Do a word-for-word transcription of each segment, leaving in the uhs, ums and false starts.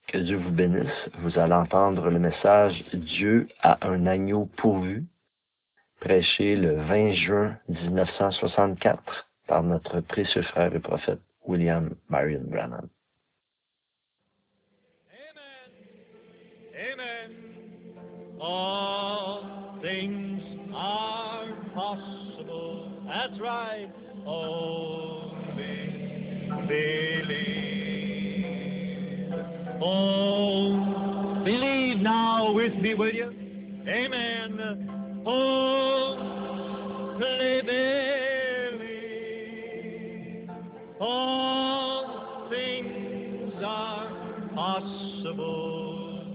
Que Dieu vous bénisse. Vous allez entendre le message « Dieu a un agneau pourvu », prêché le vingt juin mille neuf cent soixante-quatre par notre précieux frère et prophète William Marion Branham. Amen. Amen. All things are possible. That's right. Only believe. Oh, believe now with me, will you? Amen. Oh, believe. All things are possible.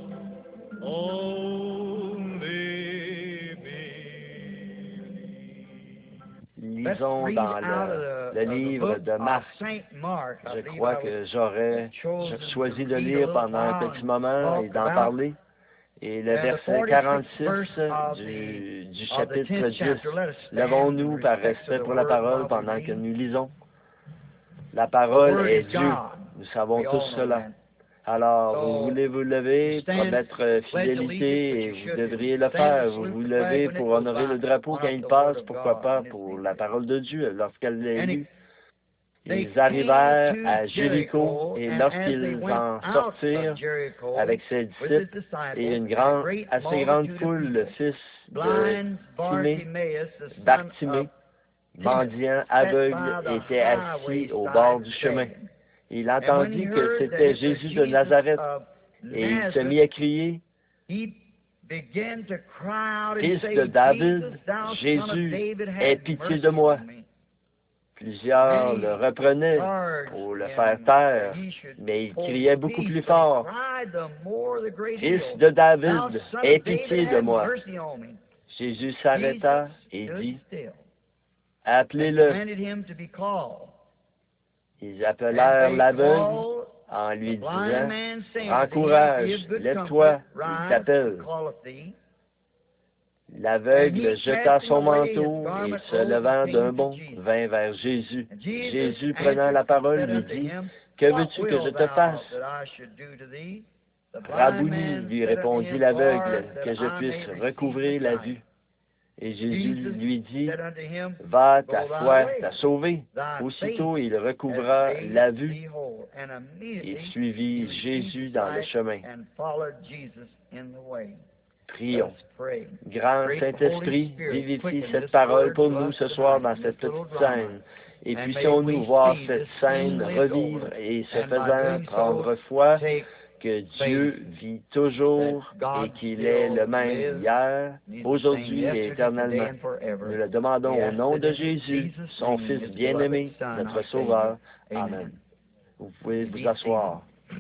Only believe. Lisons dans le, le livre de Marc. Je crois que j'aurais choisi de lire pendant un petit moment et d'en parler. Et le verset quarante-six du, du chapitre dix. Levons-nous par respect pour la parole pendant que nous lisons. La parole est Dieu. Nous savons tous cela. Alors, vous voulez vous lever, promettre fidélité, et vous devriez le faire. Vous vous levez pour honorer le drapeau quand il passe, pourquoi pas, pour la parole de Dieu, lorsqu'elle est lue. Ils arrivèrent à Jéricho, et lorsqu'ils en sortirent avec ses disciples et une grande, assez grande foule, le fils de Timée, Bartimée, mendiant aveugle, était assis au bord du chemin. Il entendit que c'était Jésus de Nazareth, et il se mit à crier, « Fils de David, Jésus, aie pitié de moi. » Plusieurs le reprenaient pour le faire taire, mais il criait beaucoup plus fort, « Fils de David, aie pitié de moi. » Jésus s'arrêta et dit, « Appelez-le. » Ils appelèrent l'aveugle en lui disant, « Prends courage, lève-toi, il t'appelle. » L'aveugle jeta son manteau et, se levant d'un bond, vint vers Jésus. Jésus, prenant la parole, lui dit, « Que veux-tu que je te fasse? » « Rabouni, lui répondit l'aveugle, que je puisse recouvrer la vue. » Et Jésus lui dit, « Va, ta foi t'a sauvé. » Aussitôt, il recouvra la vue et suivit Jésus dans le chemin. Prions. Grand Saint-Esprit, vivifie cette parole pour nous ce soir dans cette petite scène. Et puissions-nous voir cette scène revivre et ce faisant prendre foi que Dieu vit toujours et qu'il est le même hier, aujourd'hui et éternellement. Nous le demandons au nom de Jésus, son Fils bien-aimé, notre Sauveur. Amen. Vous pouvez vous asseoir.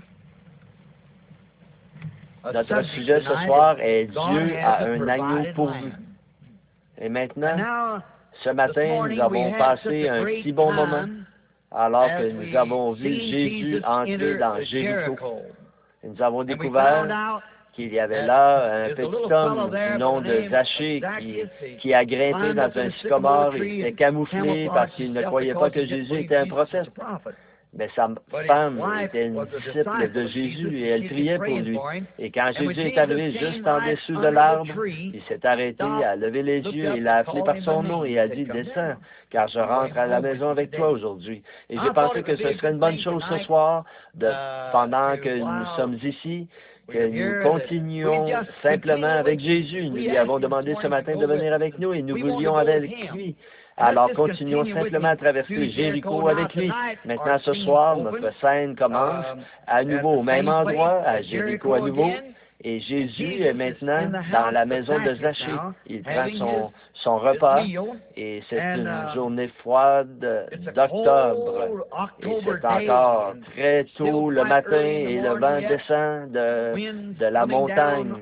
Notre sujet ce soir est Dieu a un agneau pourvu. Et maintenant, ce matin, nous avons passé un si bon moment alors que nous avons vu Jésus entrer dans Jéricho. Et nous avons découvert qu'il y avait là un petit homme du nom de Zachée qui, qui a grimpé dans un sycomore et s'était camouflé parce qu'il ne croyait pas que Jésus était un prophète. Mais sa femme était une disciple de Jésus et elle priait pour lui. Et quand Jésus est arrivé juste en dessous de l'arbre, il s'est arrêté, a levé les yeux et l'a appelé par son nom et a dit, « Descends, car je rentre à la maison avec toi aujourd'hui. » Et j'ai pensé que ce serait une bonne chose ce soir, de, pendant que nous sommes ici, que nous continuions simplement avec Jésus. Nous lui avons demandé ce matin de venir avec nous et nous voulions avec lui. Alors continuons simplement à traverser Jéricho avec lui. Maintenant ce soir, notre scène commence à nouveau au même endroit, à Jéricho à nouveau. Et Jésus est maintenant dans la maison de Zachée. Il prend son, son repas et c'est une journée froide d'octobre. Et c'est encore très tôt le matin et le vent descend de, de la montagne.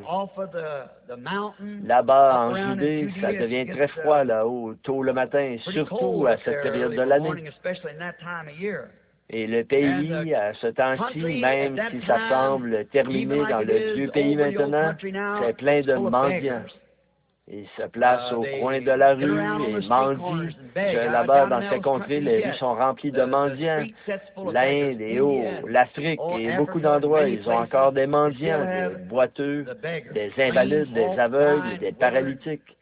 Là-bas en Judée, ça devient très froid là-haut, tôt le matin, surtout à cette période de l'année. Et le pays, à ce temps-ci, même si ça semble terminé dans le vieux pays maintenant, c'est plein de mendiants. Il se place au coin de la rue et mendie. Là-bas, dans ces contrées, les rues sont remplies de mendiants. L'Inde et oh, l'Afrique et beaucoup d'endroits, ils ont encore des mendiants, des boiteux, des invalides, des aveugles, des paralytiques.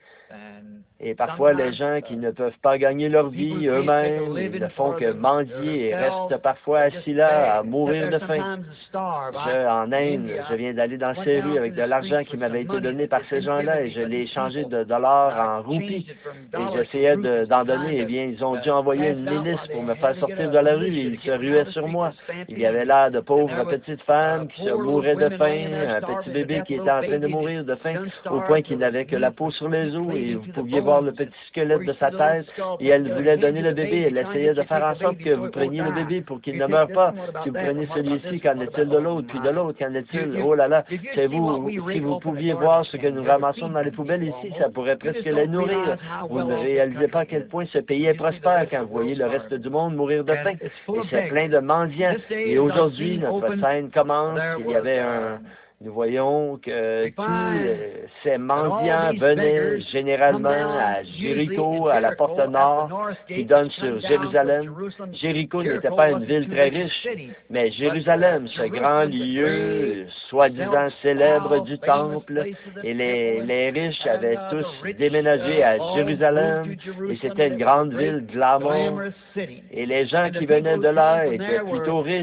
Et parfois, les gens qui ne peuvent pas gagner leur vie eux-mêmes, ils ne font que mendier et restent parfois assis là à mourir de faim. Je, en Inde, je viens d'aller dans ces rues avec de l'argent qui m'avait été donné par ces gens-là et je l'ai changé de dollars en roupies. Et j'essayais d'en donner. Eh bien, ils ont dû envoyer une milice pour me faire sortir de la rue et ils se ruaient sur moi. Il y avait là de pauvres petites femmes qui se mouraient de faim, un petit bébé qui était en train de mourir de faim au point qu'il n'avait que la peau sur les os et vous pouviez voir le petit squelette de sa tête et elle voulait donner le bébé. Elle essayait de faire en sorte que vous preniez le bébé pour qu'il ne meure pas. Si vous prenez celui-ci, qu'en est-il de l'autre? Puis de l'autre, qu'en est-il? Oh là là, c'est vous, si vous pouviez voir ce que nous ramassons dans les poubelles ici, ça pourrait presque les nourrir. Vous ne réalisez pas à quel point ce pays est prospère quand vous voyez le reste du monde mourir de faim. Et c'est plein de mendiants. Et aujourd'hui, notre scène commence. Il y avait un... Nous voyons que tous ces mendiants venaient généralement à Jéricho, à la porte nord, qui donne sur Jérusalem. Jéricho n'était pas une ville très riche, mais Jérusalem, ce grand lieu, soi-disant célèbre du temple, et les, les riches avaient tous déménagé à Jérusalem, et c'était une grande ville glamour, et les gens qui venaient de là étaient plutôt riches,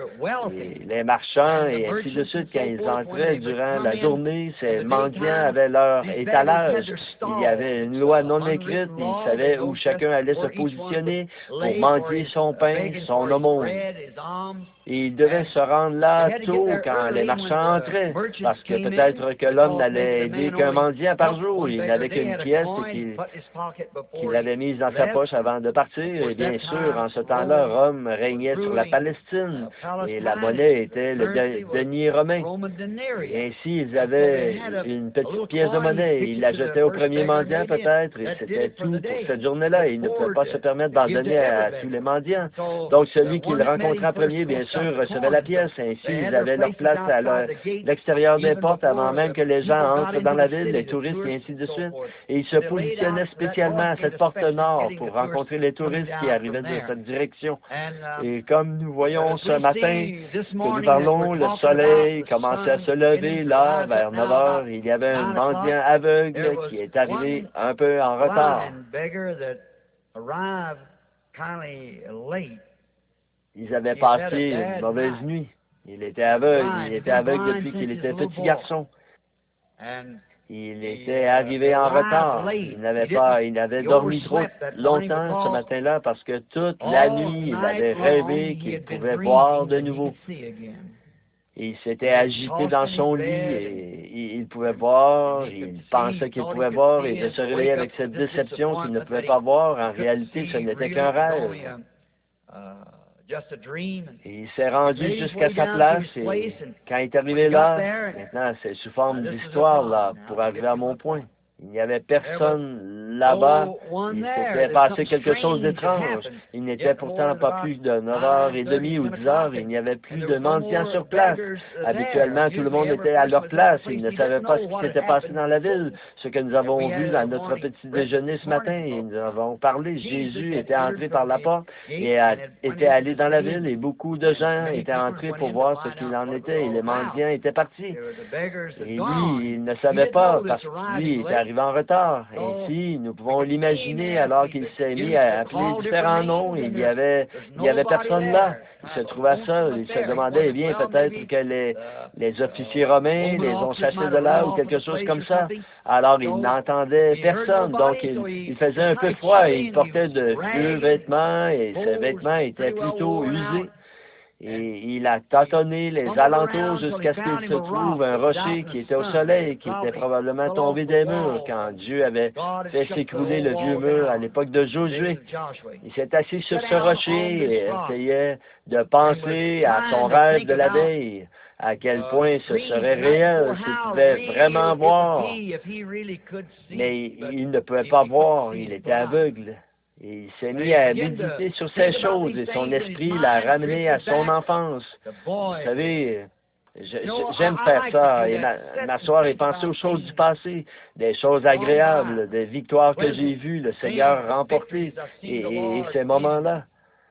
et les marchands, et ainsi de suite, quand ils entraient durant la journée, ces mendiants avaient leur étalage. Il y avait une loi non écrite, ils savaient où chacun allait se positionner pour mendier son pain, son aumône. Et ils devaient se rendre là tôt quand les marchands entraient, parce que peut-être que l'homme n'allait aider qu'un mendiant par jour. Il n'avait qu'une pièce qu'il qu'il avait mise dans sa poche avant de partir. Et bien sûr, en ce temps-là, Rome régnait sur la Palestine et la monnaie était le denier romain. Et ainsi, ils avaient une petite pièce de monnaie. Ils la jetaient au premier mendiant peut-être, et c'était tout pour cette journée-là. Ils ne pouvaient pas se permettre d'en donner à tous les mendiants. Donc, celui qui le rencontrait en premier, bien sûr, recevait la pièce. Ainsi, ils avaient leur place à l'extérieur des portes avant même que les gens entrent dans la ville, les touristes et ainsi de suite. Et ils se positionnaient spécialement à cette porte nord pour rencontrer les touristes qui arrivaient de cette direction. Et comme nous voyons ce matin que nous parlons, le soleil commençait à se lever là, vers neuf heures. Il y avait un mendiant aveugle qui est arrivé un peu en retard. Ils avaient passé une mauvaise nuit. Il était aveugle. Il était aveugle depuis qu'il était petit garçon. Il était arrivé en retard. Il n'avait pas, il avait dormi trop longtemps ce matin-là parce que toute la nuit, il avait rêvé qu'il pouvait voir de nouveau. Il s'était agité dans son lit et il pouvait voir, il pensait qu'il pouvait voir et de se réveiller avec cette déception qu'il ne pouvait pas voir, en réalité, ce n'était qu'un rêve. Et il s'est rendu jusqu'à sa place et quand il est arrivé là, maintenant c'est sous forme d'histoire là, pour arriver à mon point. Il n'y avait personne là-bas. Il s'était passé quelque chose d'étrange. Il n'était pourtant pas plus de neuf heures trente ou dix heures. Il n'y avait plus de mendiants sur place. Habituellement, tout le monde était à leur place. Ils ne savaient pas ce qui s'était passé dans la ville. Ce que nous avons vu dans notre petit déjeuner ce matin, et nous avons parlé. Jésus était entré par la porte et a, était allé dans la ville et beaucoup de gens étaient entrés pour voir ce qu'il en était et les mendiants étaient partis. Et lui, il ne savait pas parce que lui était arrivé en retard. Ainsi, nous pouvons l'imaginer alors qu'il s'est mis à appeler différents noms. Il y avait, il y avait personne là. Il se trouvait seul. Il se demandait, eh bien, peut-être que les, les officiers romains les ont chassés de là ou quelque chose comme ça. Alors, il n'entendait personne. Donc, il, il faisait un peu froid et il portait de vieux vêtements et ses vêtements étaient plutôt usés. Et il a tâtonné les alentours jusqu'à ce qu'il se trouve un rocher qui était au soleil, qui était probablement tombé des murs quand Dieu avait fait s'écrouler le vieux mur à l'époque de Josué. Il s'est assis sur ce rocher et essayait de penser à son rêve de la veille, à quel point ce serait réel s'il pouvait vraiment voir. Mais il ne pouvait pas voir, il était aveugle. Et il s'est mis à méditer sur ces choses et son esprit l'a ramené à son enfance. Vous savez, J'aime faire ça et m'asseoir et penser aux choses du passé, des choses agréables, des victoires que j'ai vues, le Seigneur remporter, et, et, et ces moments-là.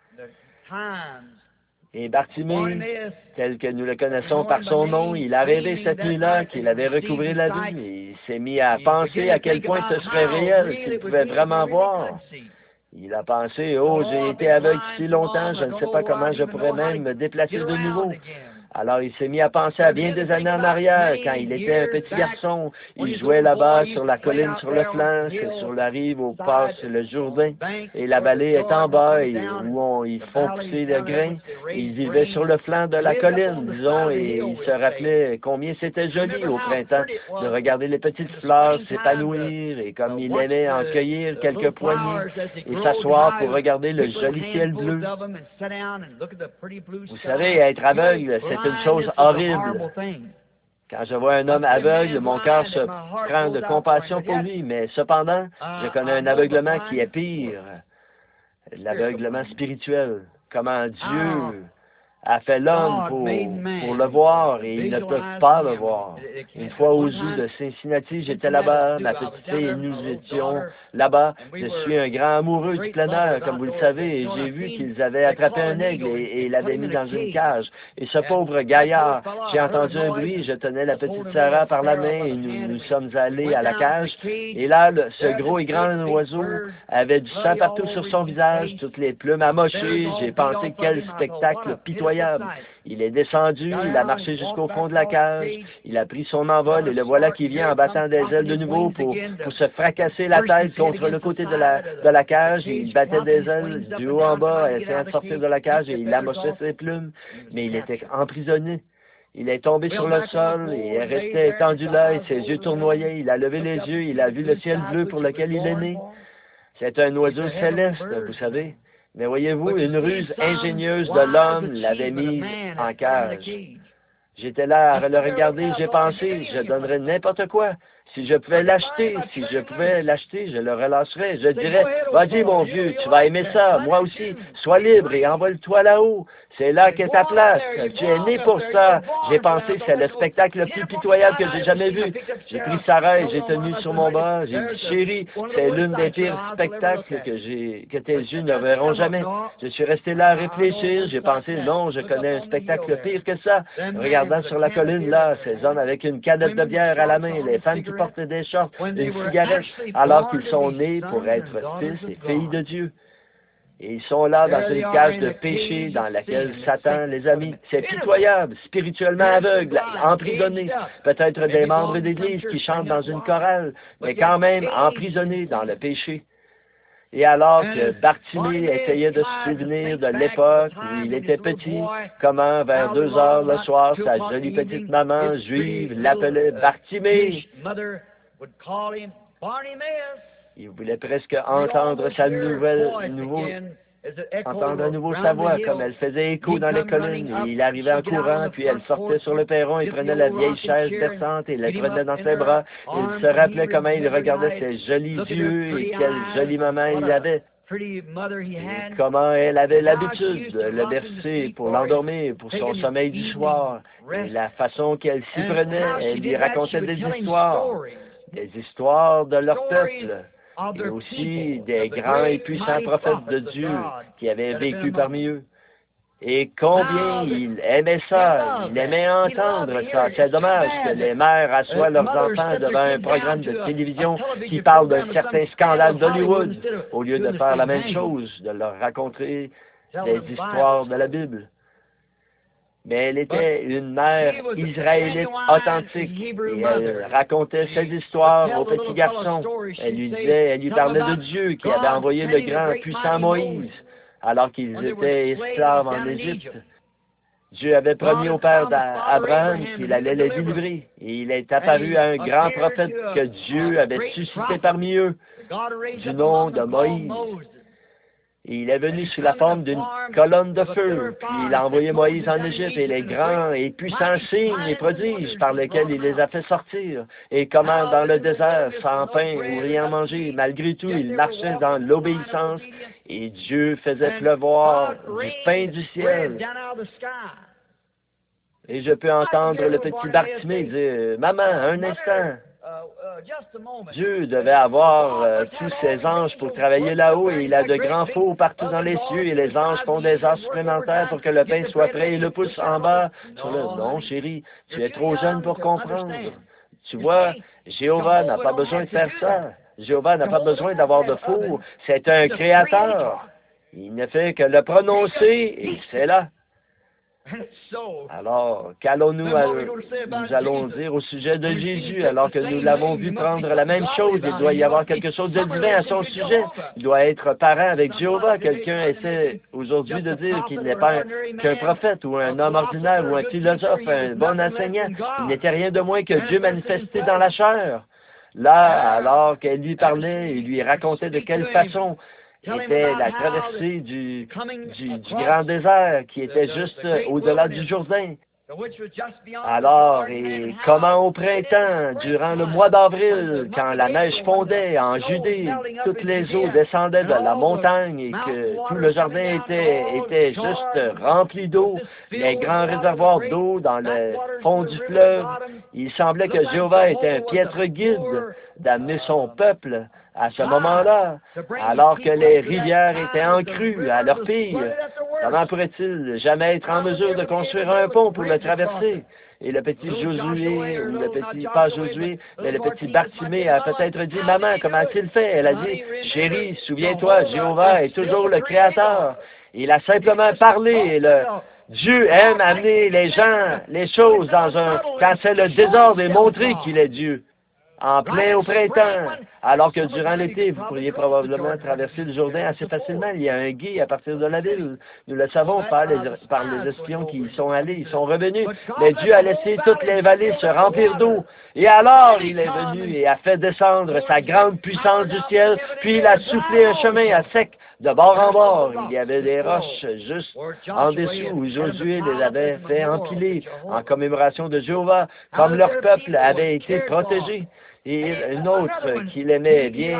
Et Bartimée, tel que nous le connaissons par son nom, il a rêvé cette nuit-là qu'il avait recouvré la vue, et il s'est mis à penser à quel point ce serait réel, s'il pouvait vraiment voir. Il a pensé, oh, j'ai été aveugle si longtemps, je ne sais pas comment je pourrais même me déplacer de nouveau. Alors il s'est mis à penser à bien des années en arrière, quand il était un petit garçon. Il jouait là-bas sur la colline, sur le flanc, c'est sur la rive où passe le Jourdain. Et la vallée est en bas, et, où on, ils font pousser le grain. Il vivait sur le flanc de la colline, disons, et il se rappelait combien c'était joli au printemps de regarder les petites fleurs s'épanouir, et comme il aimait en cueillir quelques poignées, et s'asseoir pour regarder le joli ciel bleu. Vous savez, être aveugle, c'est une chose horrible. Quand je vois un homme aveugle, mon cœur se prend de compassion pour lui, mais cependant, je connais un aveuglement qui est pire, l'aveuglement spirituel. Comment Dieu a fait l'homme pour, pour le voir, et ils ne peuvent pas le voir. Une fois au zoo de Cincinnati, j'étais là-bas, ma petite fille et nous étions là-bas. Je suis un grand amoureux du plein air, comme vous le savez, et j'ai vu qu'ils avaient attrapé un aigle et, et l'avaient mis dans une cage. Et ce pauvre gaillard, j'ai entendu un bruit, je tenais la petite Sarah par la main et nous, nous sommes allés à la cage. Et là, le, ce gros et grand oiseau avait du sang partout sur son visage, toutes les plumes amochées. J'ai pensé quel spectacle pitoyable. Il est descendu, il a marché jusqu'au fond de la cage, il a pris son envol, et le voilà qui vient en battant des ailes de nouveau pour, pour se fracasser la tête contre le côté de la, de la cage. Il battait des ailes du haut en bas, essayant de sortir de la cage, et il amochait ses plumes, mais il était emprisonné. Il est tombé sur le sol et est resté étendu là, et ses yeux tournoyaient. Il a levé les yeux, il a vu le ciel bleu pour lequel il est né. C'est un oiseau céleste, vous savez. Mais voyez-vous, une ruse ingénieuse de l'homme l'avait mis en cage. J'étais là à le regarder, j'ai pensé, je donnerais n'importe quoi. Si je pouvais l'acheter, si je pouvais l'acheter, je le relâcherais. Je dirais, vas-y mon vieux, tu vas aimer ça, moi aussi, sois libre et envole-toi là-haut. C'est là qu'est ta place. Tu es né pour ça. J'ai pensé, c'est le spectacle le plus pitoyable que j'ai jamais vu. J'ai pris Sarah et j'ai tenu sur mon bras. J'ai dit, chérie, c'est l'une des pires spectacles que j'ai, que tes yeux ne verront jamais. Je suis resté là à réfléchir. J'ai pensé, non, je connais un spectacle pire que ça. Regardant sur la colline, là, ces hommes avec une canette de bière à la main, les femmes qui portent des shorts, une cigarette, alors qu'ils sont nés pour être fils et filles de Dieu. Et ils sont là dans une cage de péché dans laquelle Satan les a mis. C'est pitoyable, spirituellement aveugle, emprisonné. Peut-être des membres d'Église qui chantent dans une chorale, mais quand même emprisonnés dans le péché. Et alors que Bartimée essayait de se souvenir de l'époque où il était petit, comment vers deux heures le soir, sa jolie petite maman juive l'appelait Bartimée. Il voulait presque entendre sa nouvelle, nouveau, entendre à nouveau sa voix, comme elle faisait écho dans les collines. Et il arrivait en courant, puis elle sortait sur le perron et prenait la vieille chaise berçante et la prenait dans ses bras. Il se rappelait comment il regardait ses jolis yeux et quelle jolie maman il avait. Et comment elle avait l'habitude de le bercer pour l'endormir, pour son sommeil du soir. Et la façon qu'elle s'y prenait, elle lui racontait des histoires, des histoires de leur peuple. Et aussi des grands et puissants prophètes de Dieu qui avaient vécu parmi eux. Et combien il aimait ça, il aimait entendre ça. C'est dommage que les mères assoient leurs enfants devant un programme de télévision qui parle d'un certain scandale d'Hollywood, au lieu de faire la même chose, de leur raconter des histoires de la Bible. Mais elle était une mère israélite authentique, et elle racontait ses histoires aux petits garçons. Elle lui disait, elle lui parlait de Dieu qui avait envoyé le grand puissant Moïse, alors qu'ils étaient esclaves en Égypte. Dieu avait promis au père d'Abraham qu'il allait les délivrer, et il est apparu à un grand prophète que Dieu avait suscité parmi eux, du nom de Moïse. Et il est venu sous la forme d'une colonne de feu, puis il a envoyé Moïse en Égypte, et les grands et puissants signes et prodiges par lesquels il les a fait sortir, et comment dans le désert, sans pain ou rien manger, malgré tout, ils marchaient dans l'obéissance, et Dieu faisait pleuvoir du pain du ciel. Et je peux entendre le petit Bartimée dire, « Maman, un instant! » Dieu devait avoir euh, tous ses anges pour travailler là-haut et il a de grands fours partout dans les cieux et les anges font des heures supplémentaires pour que le pain soit prêt et le pouce en bas. Sur le... Non, chérie, tu es trop jeune pour comprendre. Tu vois, Jéhovah n'a pas besoin de faire ça. Jéhovah n'a pas besoin d'avoir de four. C'est un créateur. Il ne fait que le prononcer et c'est là. Alors, qu'allons-nous nous allons dire au sujet de Jésus, alors que nous l'avons vu prendre la même chose? Il doit y avoir quelque chose de divin à son sujet. Il doit être parent avec Jéhovah. Quelqu'un essaie aujourd'hui de dire qu'il n'est pas qu'un prophète ou un homme ordinaire ou un philosophe, un bon enseignant. Il n'était rien de moins que Dieu manifesté dans la chair. Là, alors qu'elle lui parlait, il lui racontait de quelle façon était la traversée du, du, du grand désert qui était juste au-delà du Jourdain. Alors, et comment au printemps, durant le mois d'avril, quand la neige fondait en Judée, toutes les eaux descendaient de la montagne et que tout le jardin était, était juste rempli d'eau, les grands réservoirs d'eau dans le fond du fleuve, il semblait que Jéhovah était un piètre guide d'amener son peuple à ce moment-là, alors que les rivières étaient en crue à leur pire. Comment pourrait-il jamais être en mesure de construire un pont pour le traverser? Et le petit Josué, ou le petit, pas Josué, mais le petit Bartimée a peut-être dit, « Maman, comment a-t-il fait? » Elle a dit, « Chérie, souviens-toi, Jéhovah est toujours le Créateur. » Il a simplement parlé et le Dieu aime amener les gens, les choses dans un... Quand c'est le désordre et montrer qu'il est Dieu. En plein au printemps, alors que durant l'été, vous pourriez probablement traverser le Jourdain assez facilement. Il y a un gué à partir de la ville. Nous le savons par les, par les espions qui y sont allés. Ils sont revenus. Mais Dieu a laissé toutes les vallées se remplir d'eau. Et alors, il est venu et a fait descendre sa grande puissance du ciel, puis il a soufflé un chemin à sec de bord en bord. Il y avait des roches juste en dessous où Josué les avait fait empiler en commémoration de Jéhovah, comme leur peuple avait été protégé. Et une autre qu'il aimait bien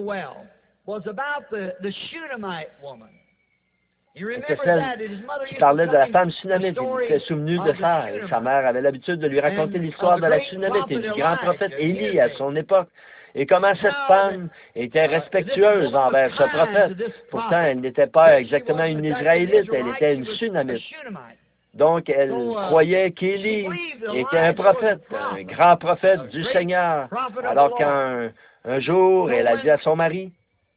c'était celle qui parlait de la femme Sunamite. Il s'était souvenu de ça. Et sa mère avait l'habitude de lui raconter l'histoire de la Sunamite et du grand prophète Élie à son époque. Et comment cette femme était respectueuse envers ce prophète. Pourtant, elle n'était pas exactement une Israélite, elle était une Sunamite. Donc, elle croyait qu'Élie était un prophète, un grand prophète du Seigneur. Alors qu'un un jour, elle a dit à son mari,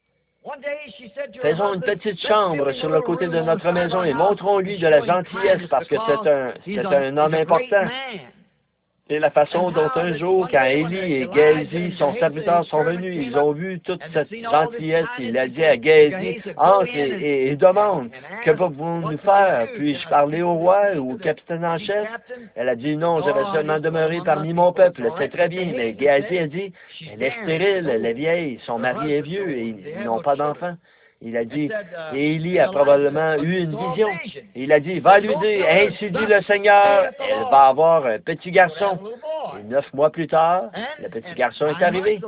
« Faisons une petite chambre sur le côté de notre maison et montrons-lui de la gentillesse parce que c'est un, c'est un homme important. » Et la façon dont un jour, quand Élie et Géasi, son serviteur, sont venus, ils ont vu toute cette gentillesse. Il a dit à Géasi, « Entre et, et, et demande, que pouvons-nous nous faire? Puis-je parler au roi ou au capitaine en chef? » Elle a dit, « Non, je vais seulement demeurer parmi mon peuple. » C'est très bien. Mais Géasi a dit, « Elle est stérile, elle est vieille, son mari est vieux et ils n'ont pas d'enfants. » Il a dit, et Élie a probablement eu une vision. Il a dit, va lui dire, ainsi dit le Seigneur, elle va avoir un petit garçon. Et neuf mois plus tard, le petit garçon est arrivé.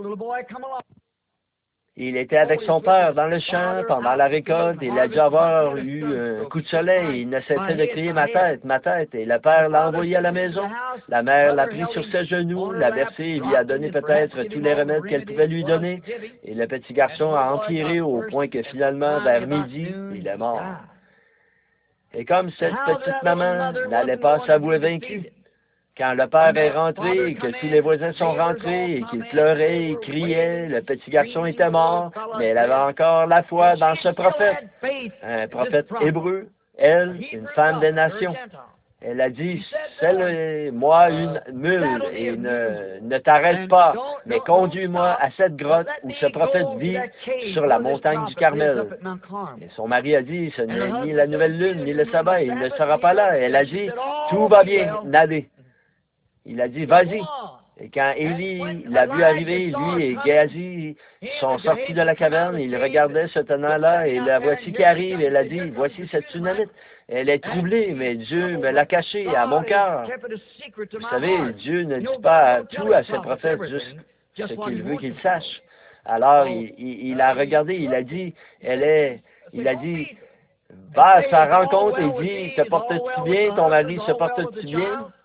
Il était avec son père dans le champ pendant la récolte. Il a dû avoir eu un coup de soleil. Il ne cessait de crier ma tête, ma tête. Et le père l'a envoyé à la maison. La mère l'a pris sur ses genoux, l'a versé et lui a donné peut-être tous les remèdes qu'elle pouvait lui donner. Et le petit garçon a empiré au point que finalement, vers midi, il est mort. Et comme cette petite maman n'allait pas s'avouer vaincue, quand le père est rentré et que tous les voisins sont rentrés et qu'il pleurait et criait, le petit garçon était mort, mais elle avait encore la foi dans ce prophète, un prophète hébreu, elle, une femme des nations. Elle a dit, selle-moi une mule et ne, ne t'arrête pas, mais conduis-moi à cette grotte où ce prophète vit sur la montagne du Carmel. Et son mari a dit, ce n'est ni la nouvelle lune, ni le sabbat, il ne sera pas là. Elle a dit, tout va bien, nadez. Il a dit, vas-y. Et quand Élie l'a vu arriver, lui et Géasi sont sortis de la caverne, ils regardaient ce tenant-là, et la voici qui arrive, elle a dit, voici cette Sunamite. Elle est troublée, mais Dieu me l'a cachée à mon cœur. Vous savez, Dieu ne dit pas tout à ses prophètes, juste ce qu'il veut qu'ils sachent. Alors, il, il, il a regardé, il a dit, elle est, il a dit, va à sa rencontre et dit, te portes-tu bien, ton mari se porte-tu bien?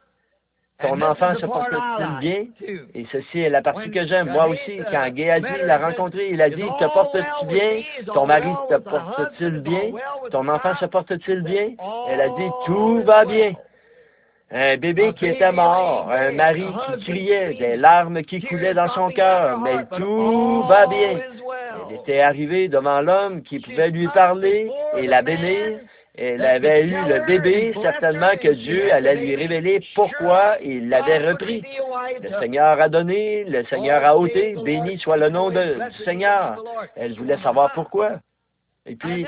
ton enfant se porte-t-il bien? Et ceci est la partie que j'aime. Moi aussi, quand Géasi l'a rencontré, il a dit, te portes-tu bien? Ton mari te porte-t-il bien? Ton enfant se porte-t-il bien? Elle a dit, tout va bien. Un bébé qui était mort, un mari qui criait, des larmes qui coulaient dans son cœur, mais tout va bien. Elle était arrivée devant l'homme qui pouvait lui parler et la bénir. Elle avait eu le bébé, certainement que Dieu allait lui révéler pourquoi il l'avait repris. Le Seigneur a donné, le Seigneur a ôté, béni soit le nom de, du Seigneur. Elle voulait savoir pourquoi. Et puis,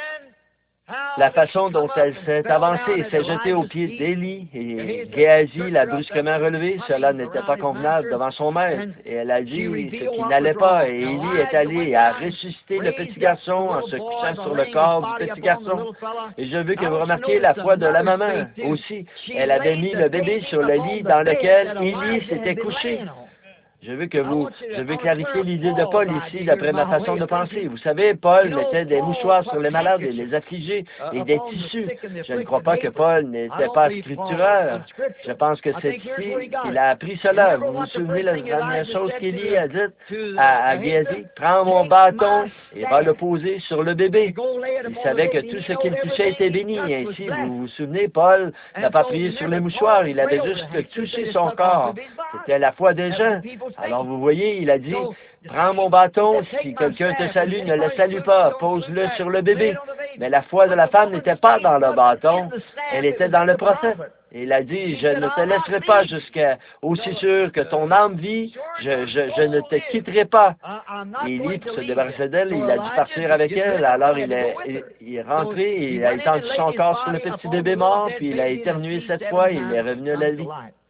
la façon dont elle s'est avancée, s'est jetée aux pieds d'Élie, et Géasi l'a brusquement relevée, cela n'était pas convenable devant son maître, et elle a dit ce qui n'allait pas, et Élie est allé et a ressuscité le petit garçon en se couchant sur le corps du petit garçon. Et je veux que vous remarquiez la foi de la maman aussi. Elle avait mis le bébé sur le lit dans lequel Élie s'était couché. Je veux que vous, je veux clarifier l'idée de Paul ici, d'après ma façon de penser. Vous savez, Paul mettait des mouchoirs sur les malades et les affligés et des tissus. Je ne crois pas que Paul n'était pas scriptureur. Je pense que c'est ici qu'il a appris cela. Vous vous souvenez de la dernière chose qu'Élie a dite à, à Géasi? Prends mon bâton et va le poser sur le bébé. Il savait que tout ce qu'il touchait était béni. Ainsi, vous vous souvenez, Paul n'a pas prié sur les mouchoirs. Il avait juste touché son corps. C'était la foi des gens. Alors vous voyez, il a dit, prends mon bâton, si quelqu'un te salue, ne le salue pas, pose-le sur le bébé. Mais la foi de la femme n'était pas dans le bâton, elle était dans le prophète. Et il a dit, je ne te laisserai pas jusqu'à aussi sûr que ton âme vit, je, je, je ne te quitterai pas. Et Élie, pour se débarrasser d'elle, il a dû partir avec elle. Alors il est, il, il est rentré, et il a étendu son corps sur le petit bébé mort, puis il a éternué cette fois, et il est revenu à la vie.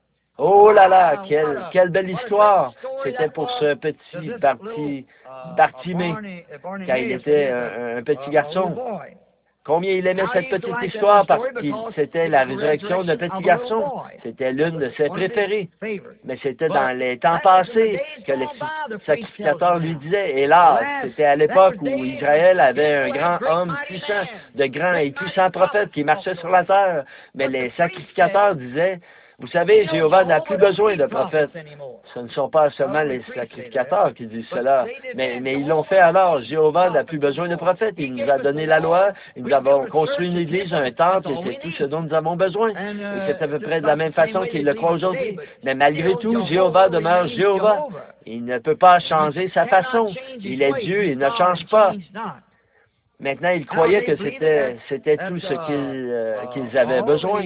Oh là là, quelle, quelle belle histoire! C'était pour ce petit Barti, Bartimée, quand il était un, un petit garçon. Combien il aimait cette petite histoire parce que c'était la résurrection d'un petit garçon. C'était l'une de ses préférées. Mais c'était dans les temps passés que les sacrificateurs lui disaient. Et là, c'était à l'époque où Israël avait un grand homme puissant, de grands et puissants prophètes qui marchaient sur la terre. Mais les sacrificateurs disaient, vous savez, Jéhovah n'a plus besoin de prophètes. Ce ne sont pas seulement les sacrificateurs qui disent cela, mais, mais ils l'ont fait alors. Jéhovah n'a plus besoin de prophètes. Il nous a donné la loi, nous avons construit une église, un temple, et c'est tout ce dont nous avons besoin. Et c'est à peu près de la même façon qu'il le croit aujourd'hui. Mais malgré tout, Jéhovah demeure Jéhovah. Il ne peut pas changer sa façon. Il est Dieu, il ne change pas. Maintenant, ils croyaient que c'était c'était tout ce qu'ils euh, qu'ils avaient besoin.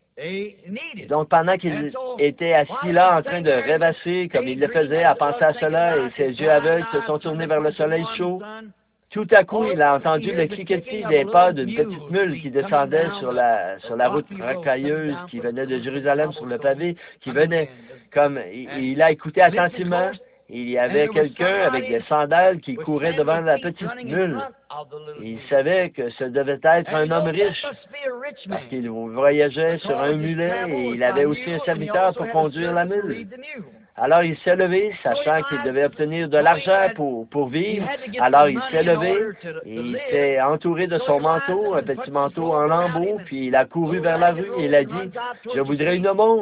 Donc, pendant qu'il était assis là, en train de rêvasser, comme il le faisait, à penser à cela, et ses yeux aveugles se sont tournés vers le soleil chaud, tout à coup, il a entendu le cliquetis des pas d'une petite mule qui descendait sur la, sur la route racailleuse qui venait de Jérusalem sur le pavé, qui venait comme, il, il a écouté attentivement. Il y avait quelqu'un avec des sandales qui courait devant la petite mule. Il savait que ce devait être un homme riche, parce qu'il voyageait sur un mulet et il avait aussi un serviteur pour conduire la mule. Alors il s'est levé, sachant qu'il devait obtenir de l'argent pour, pour vivre. Alors il s'est levé et il s'est entouré de son manteau, un petit manteau en lambeaux, puis il a couru vers la rue et il a dit, « Je voudrais une aumône. »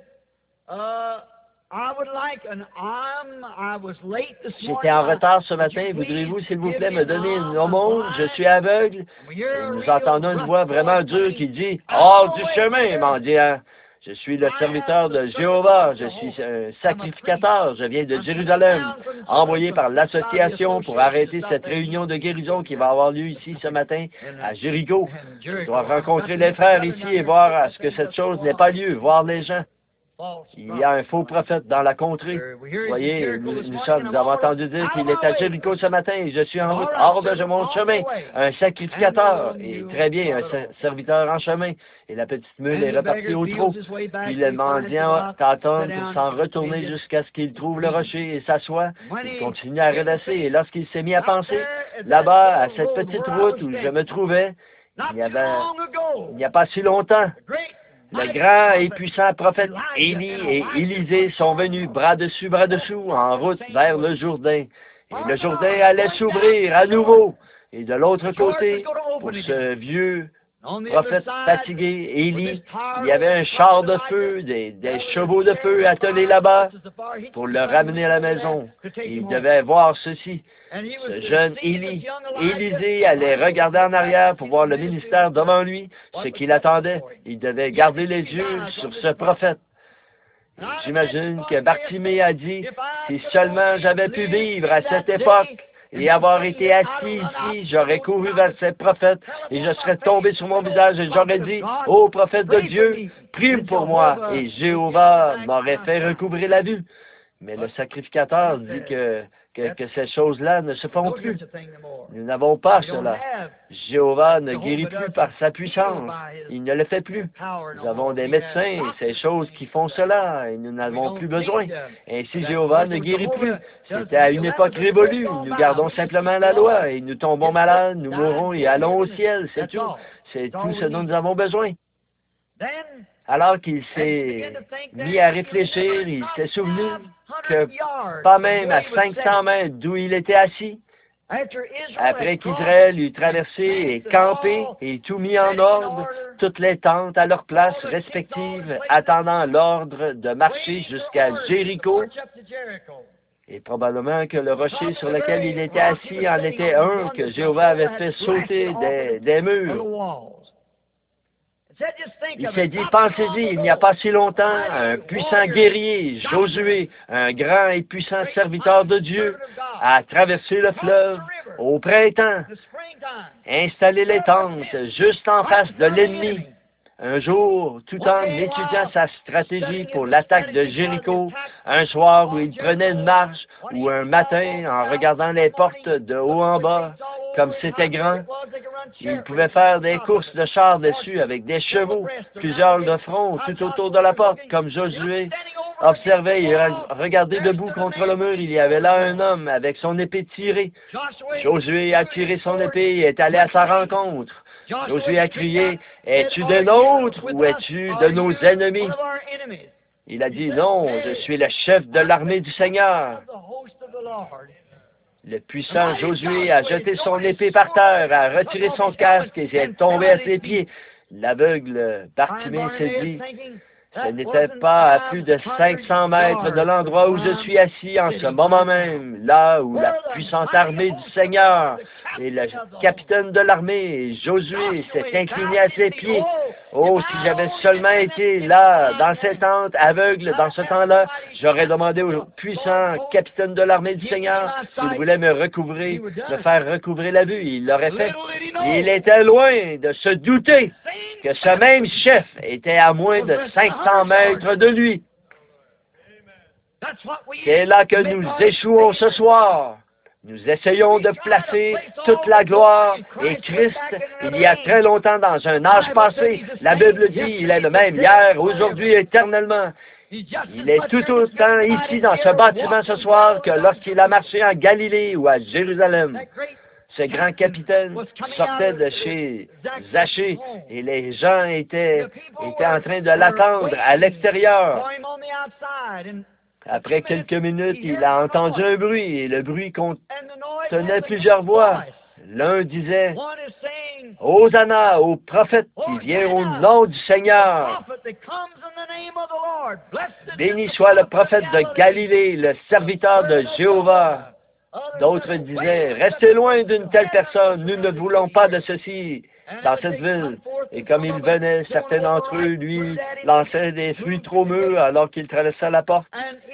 J'étais en retard ce matin. Voudriez-vous, s'il vous plaît, me donner une aumône? Je suis aveugle. Et nous entendons une voix vraiment dure qui dit, « Hors du chemin, mendiant! Je suis le serviteur de Jéhovah. Je suis un sacrificateur. Je viens de Jérusalem, envoyé par l'association pour arrêter cette réunion de guérison qui va avoir lieu ici ce matin à Jéricho. Je dois rencontrer les frères ici et voir à ce que cette chose n'ait pas lieu, voir les gens. Il y a un faux prophète dans la contrée. Voyez, nous, nous, sommes, nous avons entendu dire qu'il est à Jéricho ce matin et je suis en route, hors de mon chemin, un sacrificateur, et très bien, un serviteur en chemin. Et la petite mule est repartie au trot. Puis le mendiant tâtonne pour s'en retourner jusqu'à ce qu'il trouve le rocher et s'assoit. Il continue à redasser et lorsqu'il s'est mis à penser, là-bas, à cette petite route où je me trouvais, il y avait, il n'y a pas si longtemps, le grand et puissant prophète Élie et Élisée sont venus bras dessus, bras dessous, en route vers le Jourdain. Et le Jourdain allait s'ouvrir à nouveau. Et de l'autre côté, pour ce vieux prophète fatigué, Élie, il y avait un char de feu, des, des chevaux de feu attelés là-bas pour le ramener à la maison. Il devait voir ceci. Ce jeune Élie, Élisée allait regarder en arrière pour voir le ministère devant lui, ce qu'il attendait. Il devait garder les yeux sur ce prophète. J'imagine que Bartimée a dit, si seulement j'avais pu vivre à cette époque et avoir été assis ici, j'aurais couru vers ce prophète et je serais tombé sur mon visage et j'aurais dit, ô prophète de Dieu, prie pour moi, et Jéhovah m'aurait fait recouvrer la vue. Mais le sacrificateur dit que, que, que ces choses-là ne se font plus. Nous n'avons pas cela. Jéhovah ne guérit plus par sa puissance. Il ne le fait plus. Nous avons des médecins et ces choses qui font cela et nous n'avons plus besoin. Ainsi, Jéhovah ne guérit plus. C'était à une époque révolue. Nous gardons simplement la loi et nous tombons malades, nous mourrons et allons au ciel. C'est tout. C'est tout ce dont nous avons besoin. Alors qu'il s'est mis à réfléchir, il s'est souvenu que pas même à cinq cents mètres d'où il était assis, après qu'Israël eut traversé et campé et tout mis en ordre, toutes les tentes à leur place respective, attendant l'ordre de marcher jusqu'à Jéricho, et probablement que le rocher sur lequel il était assis en était un que Jéhovah avait fait sauter des, des murs. Il s'est dit, pensez-y, il n'y a pas si longtemps, un puissant guerrier, Josué, un grand et puissant serviteur de Dieu, a traversé le fleuve au printemps, installé les tentes juste en face de l'ennemi. Un jour, tout en étudiant sa stratégie pour l'attaque de Jéricho, un soir où il prenait une marche, ou un matin en regardant les portes de haut en bas, comme c'était grand, il pouvait faire des courses de chars dessus avec des chevaux, plusieurs de front tout autour de la porte, comme Josué observait et regardait debout contre le mur. Il y avait là un homme avec son épée tirée. Josué a tiré son épée et est allé à sa rencontre. Josué a crié, « Es-tu de nôtres ou es-tu de nos ennemis? » Il a dit, « Non, je suis le chef de l'armée du Seigneur. » Le puissant Josué a jeté son épée par terre, a retiré son casque et est tombé à ses pieds. L'aveugle Bartimée s'est dit, ce n'était pas à plus de cinq cents mètres de l'endroit où je suis assis en ce moment même, là où la puissante armée du Seigneur et le capitaine de l'armée, Josué, s'est incliné à ses pieds. Oh, si j'avais seulement été là, dans cette tente, aveugle, dans ce temps-là, j'aurais demandé au puissant capitaine de l'armée du Seigneur s'il voulait me recouvrer, me faire recouvrer la vue. Il l'aurait fait. Il était loin de se douter que ce même chef était à moins de cinq cents mètres de lui. C'est là que nous échouons ce soir. Nous essayons de placer toute la gloire et Christ, il y a très longtemps dans un âge passé, la Bible dit, il est le même hier, aujourd'hui, éternellement. Il est tout autant ici dans ce bâtiment ce soir que lorsqu'il a marché en Galilée ou à Jérusalem. Ce grand capitaine sortait de chez Zachée et les gens étaient, étaient en train de l'attendre à l'extérieur. Après quelques minutes, il a entendu un bruit et le bruit contenait plusieurs voix. L'un disait, « Hosanna au prophète qui vient au nom du Seigneur. Béni soit le prophète de Galilée, le serviteur de Jéhovah. » D'autres disaient, « Restez loin d'une telle personne, nous ne voulons pas de ceci dans cette ville. » Et comme il venait, certains d'entre eux lui lançaient des fruits trop mûrs alors qu'il traversait la porte.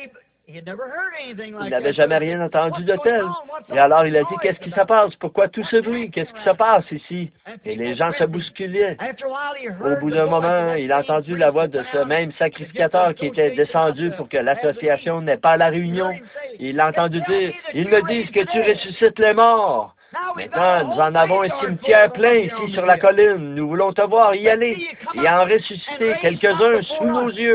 Il n'avait jamais rien entendu de tel. Et alors il a dit, « Qu'est-ce qui se passe? Pourquoi tout ce bruit? Qu'est-ce qui se passe ici? » Et les gens se bousculaient. Au bout d'un moment, il a entendu la voix de ce même sacrificateur qui était descendu pour que l'association n'ait pas la réunion. Il l'a entendu dire, « Ils me disent que tu ressuscites les morts. Maintenant, nous en avons un cimetière plein ici sur la colline. Nous voulons te voir y aller et en ressusciter quelques-uns sous nos yeux. »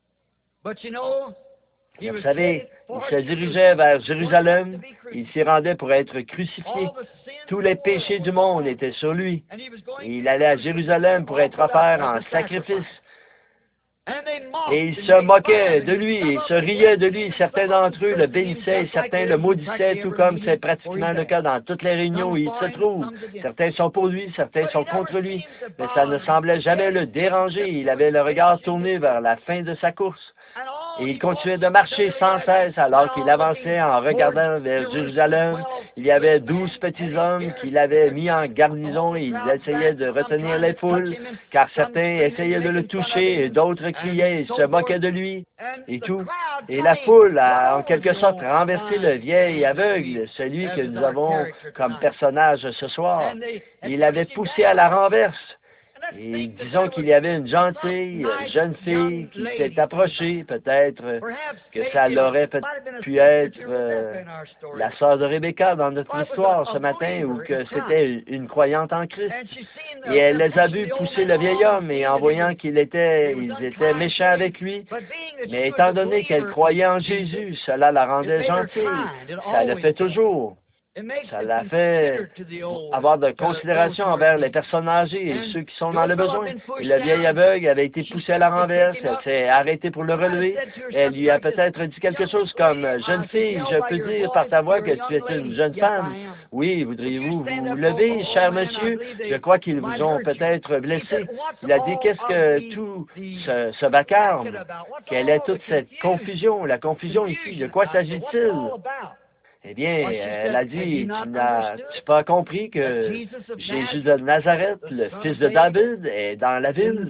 Et vous savez, il se dirigeait vers Jérusalem. Il s'y rendait pour être crucifié. Tous les péchés du monde étaient sur lui. Et il allait à Jérusalem pour être offert en sacrifice. Et ils se moquaient de lui, ils se riaient de lui. Certains d'entre eux le bénissaient, certains le maudissaient, tout comme c'est pratiquement le cas dans toutes les réunions où il se trouve. Certains sont pour lui, certains sont contre lui, mais ça ne semblait jamais le déranger. Il avait le regard tourné vers la fin de sa course. Et il continuait de marcher sans cesse alors qu'il avançait en regardant vers Jérusalem. Il y avait douze petits hommes qu'il avait mis en garnison et ils essayaient de retenir les foules, car certains essayaient de le toucher et d'autres criaient et se moquaient de lui et tout. Et la foule a en quelque sorte renversé le vieil aveugle, celui que nous avons comme personnage ce soir. Il l'avait poussé à la renverse. Et disons qu'il y avait une gentille jeune fille qui s'est approchée, peut-être que ça l'aurait pu être euh, la sœur de Rebecca dans notre histoire ce matin, ou que c'était une croyante en Christ. Et elle les a vus pousser le vieil homme, et en voyant qu'ils étaient, ils étaient méchants avec lui, mais étant donné qu'elle croyait en Jésus, cela la rendait gentille. Ça le fait toujours. Ça l'a fait avoir de considération envers les personnes âgées et ceux qui sont dans le besoin. Et le vieil aveugle avait été poussé à la renverse, elle s'est arrêtée pour le relever. Elle lui a peut-être dit quelque chose comme « Jeune fille, je peux dire par ta voix que tu es une jeune femme. Oui, voudriez-vous vous lever, cher monsieur? Je crois qu'ils vous ont peut-être blessé. » Il a dit « Qu'est-ce que tout ce, ce vacarme? Quelle est toute cette confusion? La confusion ici, de quoi s'agit-il? » Eh bien, elle a dit, tu n'as-tu pas compris que Jésus de Nazareth, le fils de David, est dans la ville?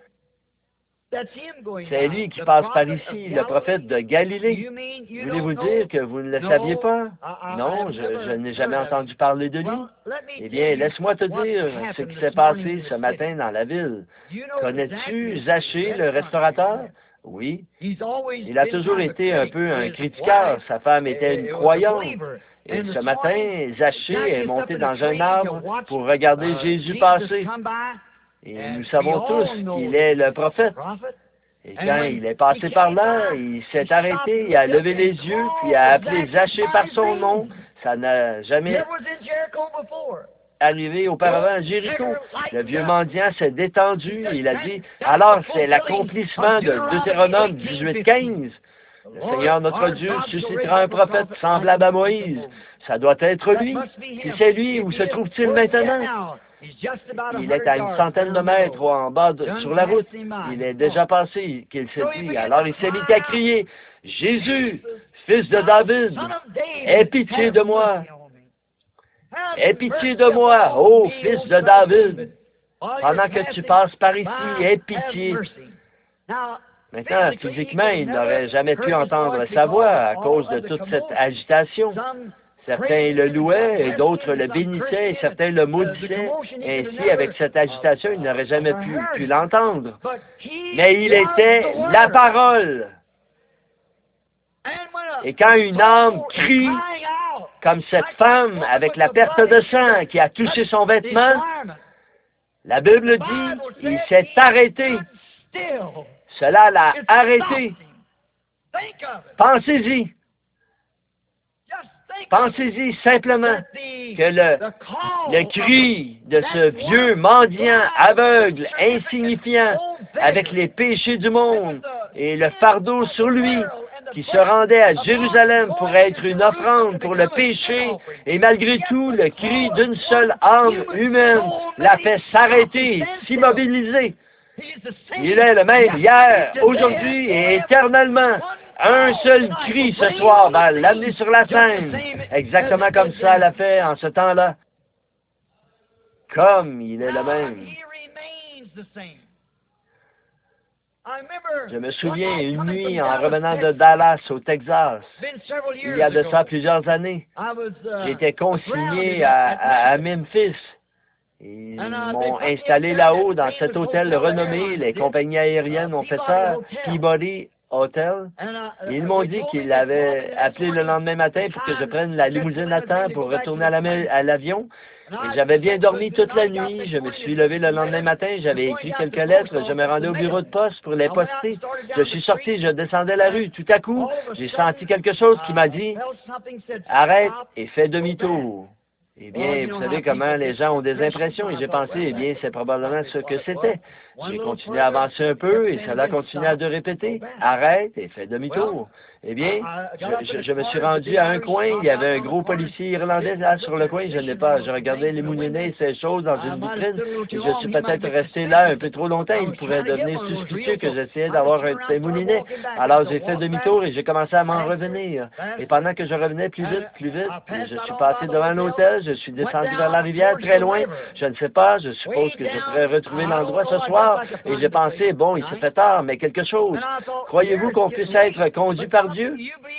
C'est lui qui passe par ici, le prophète de Galilée. Voulez-vous dire que vous ne le saviez pas? Non, je, je n'ai jamais entendu parler de lui. Eh bien, laisse-moi te dire ce qui s'est passé ce matin dans la ville. Connais-tu Zachée, le restaurateur? Oui. Il a toujours été un peu un critiqueur. Sa femme était une croyante. Et ce matin, Zachée est monté dans un arbre pour regarder Jésus passer. Et nous savons tous qu'il est le prophète. Et quand il est passé par là, il s'est arrêté, il a levé les yeux, puis a appelé Zachée par son nom. Ça n'a jamais arrivé auparavant à Jéricho. Le vieux mendiant s'est détendu et il a dit, alors c'est l'accomplissement de Deutéronome dix-huit quinze. Le Seigneur notre Dieu suscitera un prophète semblable à Moïse. Ça doit être lui. Si c'est lui, où se trouve-t-il maintenant? Il est à une centaine de mètres en bas de, sur la route. Il est déjà passé, qu'il s'est dit. Alors il s'est mis à crier, « Jésus, fils de David, aie pitié de moi. Aie pitié de moi, ô fils de David. Pendant que tu passes par ici, aie pitié. » Maintenant, physiquement, il n'aurait jamais pu entendre sa voix à cause de toute cette agitation. Certains le louaient et d'autres le bénissaient et certains le maudissaient. Ainsi, avec cette agitation, il n'aurait jamais pu, pu l'entendre. Mais il était la parole. Et quand une âme crie, comme cette femme avec la perte de sang qui a touché son vêtement, la Bible dit, il s'est arrêté. Cela l'a arrêté. Pensez-y. Pensez-y simplement que le, le cri de ce vieux mendiant aveugle, insignifiant, avec les péchés du monde et le fardeau sur lui, qui se rendait à Jérusalem pour être une offrande pour le péché, et malgré tout, le cri d'une seule âme humaine l'a fait s'arrêter et s'immobiliser. Il est le même hier, aujourd'hui et éternellement. Un seul cri ce soir va l'amener sur la scène, exactement comme ça l'a fait en ce temps-là. Comme il est le même. Je me souviens une nuit en revenant de Dallas, au Texas, il y a de ça plusieurs années. J'étais consigné à, à, à Memphis. Ils m'ont installé là-haut dans cet hôtel renommé. Les compagnies aériennes ont fait ça, Peabody Hotel. Ils m'ont dit qu'ils avaient appelé le lendemain matin pour que je prenne la limousine à temps pour retourner à l'avion. Et j'avais bien dormi toute la nuit. Je me suis levé le lendemain matin, j'avais écrit quelques lettres, je me rendais au bureau de poste pour les poster. Je suis sorti, je descendais la rue. Tout à coup, j'ai senti quelque chose qui m'a dit « Arrête et fais demi-tour ». Eh bien, vous savez comment les gens ont des impressions, et j'ai pensé, eh bien, c'est probablement ce que c'était. J'ai continué à avancer un peu et cela continua de répéter. Arrête et fais demi-tour. Eh bien, je, je, je me suis rendu à un coin, il y avait un gros policier irlandais là sur le coin, je n'ai pas, je regardais les moulinets et ces choses dans une vitrine, et je suis peut-être resté là un peu trop longtemps, il pourrait devenir suspicieux que j'essayais d'avoir un de ces moulinets. Alors j'ai fait demi-tour et j'ai commencé à m'en revenir. Et pendant que je revenais plus vite, plus vite, je suis passé devant l'hôtel, je suis descendu vers la rivière, très loin, je ne sais pas, je suppose que je pourrais retrouver l'endroit ce soir, et j'ai pensé, bon, il se fait tard, mais quelque chose. Croyez-vous qu'on puisse être conduit par Dieu?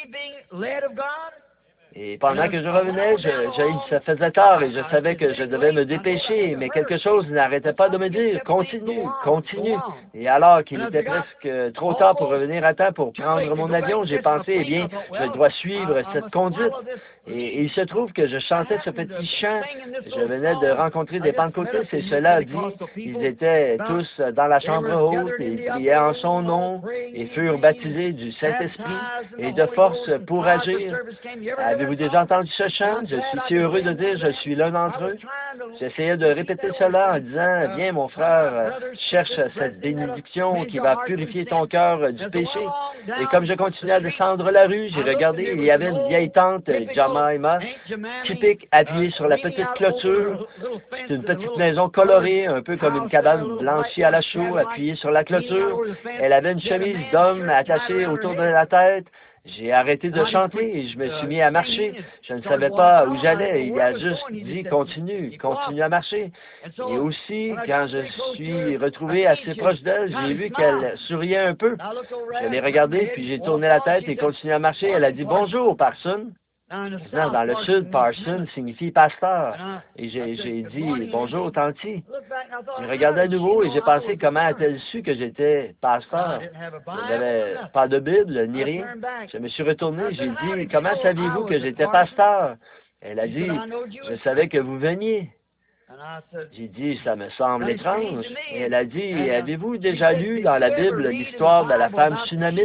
Et pendant que je revenais, je, je, il se faisait tard et je savais que je devais me dépêcher, mais quelque chose n'arrêtait pas de me dire, continue, continue. Et alors qu'il était presque trop tard pour revenir à temps pour prendre mon avion, j'ai pensé, eh bien, je dois suivre cette conduite. Et, et il se trouve que je chantais ce petit chant. Je venais de rencontrer des pentecôtistes et cela dit, ils étaient tous dans la chambre haute et ils priaient en son nom et furent baptisés du Saint-Esprit et de force pour agir. Avez-vous déjà entendu ce chant? Je suis si heureux de dire, je suis l'un d'entre eux. J'essayais de répéter cela en disant, viens mon frère, cherche cette bénédiction qui va purifier ton cœur du péché. Et comme je continuais à descendre la rue, j'ai regardé, il y avait une vieille tante, Jemima, typique, appuyée sur la petite clôture. C'est une petite maison colorée, un peu comme une cabane blanchie à la chaux, appuyée sur la clôture. Elle avait une chemise d'homme attachée autour de la tête. J'ai arrêté de chanter et je me suis mis à marcher. Je ne savais pas où j'allais. Il a juste dit, continue, continue à marcher. Et aussi, quand je suis retrouvé assez proche d'elle, j'ai vu qu'elle souriait un peu. Je l'ai regardée, puis j'ai tourné la tête et continué à marcher. Elle a dit, bonjour, Parson. Non, dans le sud, Parson signifie pasteur. Et j'ai dit, bonjour, Tanti. J'ai regardé à nouveau et j'ai pensé comment a-t-elle su que j'étais pasteur. Je n'avais pas de Bible, ni rien. Je me suis retourné, j'ai dit, comment saviez-vous que j'étais pasteur? Elle a dit, je savais que vous veniez. J'ai dit, ça me semble étrange. Et elle a dit, avez-vous déjà lu dans la Bible l'histoire de la femme Sunamite?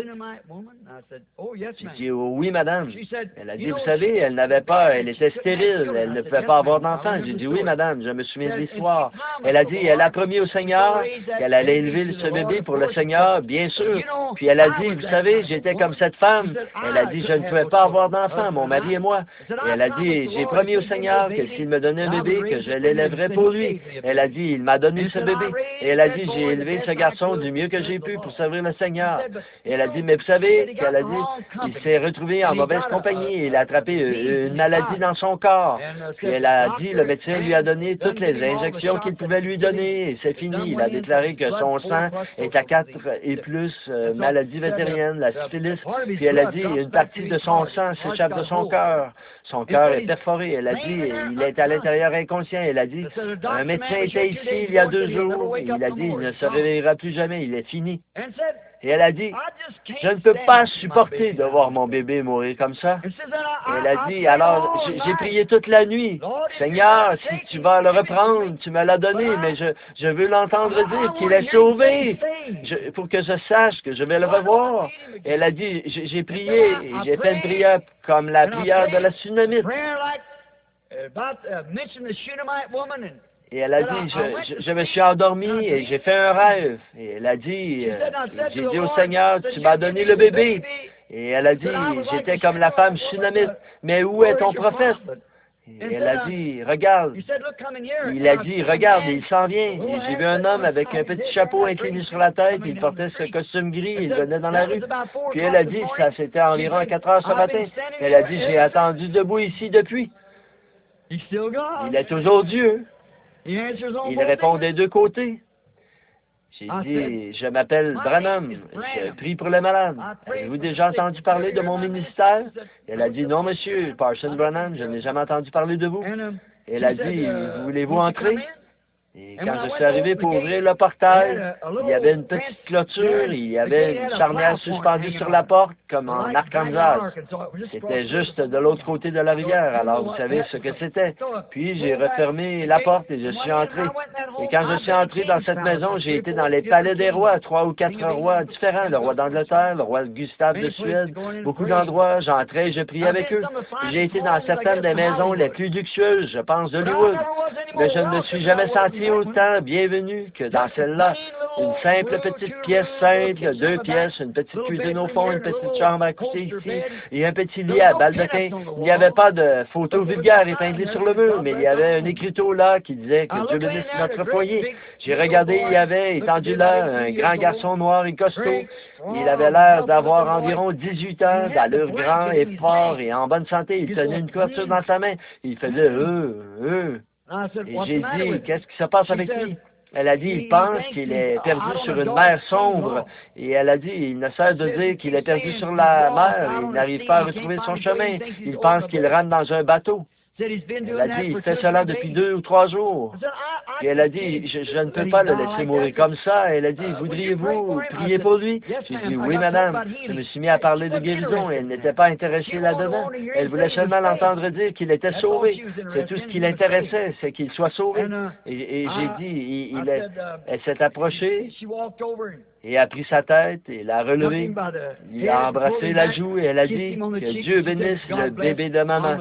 J'ai dit, oh, oui, madame. Elle a dit, vous savez, elle n'avait pas, elle était stérile, elle ne pouvait pas avoir d'enfant. J'ai dit, oui, madame, je me souviens de l'histoire. Elle a dit, elle a promis au Seigneur qu'elle allait élever ce bébé pour le Seigneur, bien sûr. Puis elle a dit, vous savez, j'étais comme cette femme. Elle a dit, je ne pouvais pas avoir d'enfant, mon mari et moi. Et elle a dit, j'ai promis au Seigneur que s'il me donnait un bébé, que je l'élèverais pour lui. Elle a dit, il m'a donné ce bébé. Et elle a dit, j'ai élevé ce garçon du mieux que j'ai pu pour servir le Seigneur. Et elle a dit, mais vous savez, qu'elle a dit, il s'est retrouvé en mauvaise compagnie et il a attrapé une maladie dans son corps. Puis elle a dit, le médecin lui a donné toutes les injections qu'il pouvait lui donner et c'est fini. Il a déclaré que son sang est à quatre et plus euh, maladies vétériennes, la syphilis. Puis elle a dit, une partie de son sang s'échappe de son cœur. Son cœur est perforé. Elle a dit, il est à l'intérieur inconscient. Elle a dit, un médecin était ici il y a deux jours. Et il a dit, il ne se réveillera plus jamais. Il est fini. Et elle a dit, je ne peux pas supporter de voir mon bébé mourir comme ça. Et elle a dit, alors, j'ai prié toute la nuit. Seigneur, si tu vas le reprendre, tu me l'as donné, mais je, je veux l'entendre dire qu'il est sauvé. Je, pour que je sache que je vais le revoir. Et elle a dit, j'ai prié, et j'ai fait une prière comme la prière de la Sunamite. Et elle a dit, je, je, je me suis endormi et j'ai fait un rêve. Et elle a dit, euh, j'ai dit au Seigneur, tu m'as donné le bébé. Et elle a dit, j'étais comme la femme Sunamite, mais où est ton prophète? Et elle a dit, regarde. Il a dit, regarde, il s'en vient. Et j'ai vu un homme avec un petit chapeau incliné sur la tête, il portait ce costume gris, il venait dans la rue. Puis elle a dit, ça c'était environ à quatre heures ce matin. Elle a dit, j'ai attendu debout ici depuis. Il est toujours Dieu. Il répond des deux côtés. J'ai dit, je m'appelle Branham, je prie pour les malades. Avez-vous déjà entendu parler de mon ministère? Elle a dit, non, monsieur, Parson Branham, je n'ai jamais entendu parler de vous. Elle a dit, voulez-vous entrer? Et quand je suis arrivé pour ouvrir le portail, il y avait une petite clôture, il y avait une charnière suspendue sur la porte, comme en Arkansas. C'était juste de l'autre côté de la rivière, alors vous savez ce que c'était. Puis j'ai refermé la porte et je suis entré. Et quand je suis entré dans cette maison, j'ai été dans les palais des rois, trois ou quatre rois différents, le roi d'Angleterre, le roi Gustave de Suède, beaucoup d'endroits, j'entrais et je priais avec eux. J'ai été dans certaines des maisons les plus luxueuses, je pense, d'Hollywood, mais je ne me suis jamais senti apprécié autant bienvenue que dans celle-là. Une simple petite pièce simple, deux pièces, une petite cuisine au fond, une petite chambre à coucher ici, et un petit lit à baldaquin. Il n'y avait pas de photo vulgaire épinglée sur le mur, mais il y avait un écriteau là qui disait que Dieu bénisse notre foyer. J'ai regardé, il y avait étendu là un grand garçon noir et costaud. Il avait l'air d'avoir environ dix-huit ans, d'allure grand et fort et en bonne santé. Il tenait une couverture dans sa main. Il faisait « euh, euh ». Et j'ai dit « Qu'est-ce qui se passe avec lui? » Elle a dit, il pense qu'il est perdu sur une mer sombre. Et elle a dit, il ne cesse de dire qu'il est perdu sur la mer. Il n'arrive pas à retrouver son chemin. Il pense qu'il rentre dans un bateau. Elle a dit, il fait cela depuis deux ou trois jours. Et elle a dit, je, je ne peux pas le laisser mourir comme ça. Elle a dit, voudriez-vous prier pour lui? J'ai dit, oui, madame. Je me suis mis à parler de guérison et elle n'était pas intéressée là-dedans. Elle voulait seulement l'entendre dire qu'il était sauvé. C'est tout ce qui l'intéressait, c'est qu'il soit sauvé. Et, et j'ai dit, il, il est, elle s'est approchée et a pris sa tête et l'a relevée. Il a embrassé la joue et elle a dit, que Dieu bénisse le bébé de maman.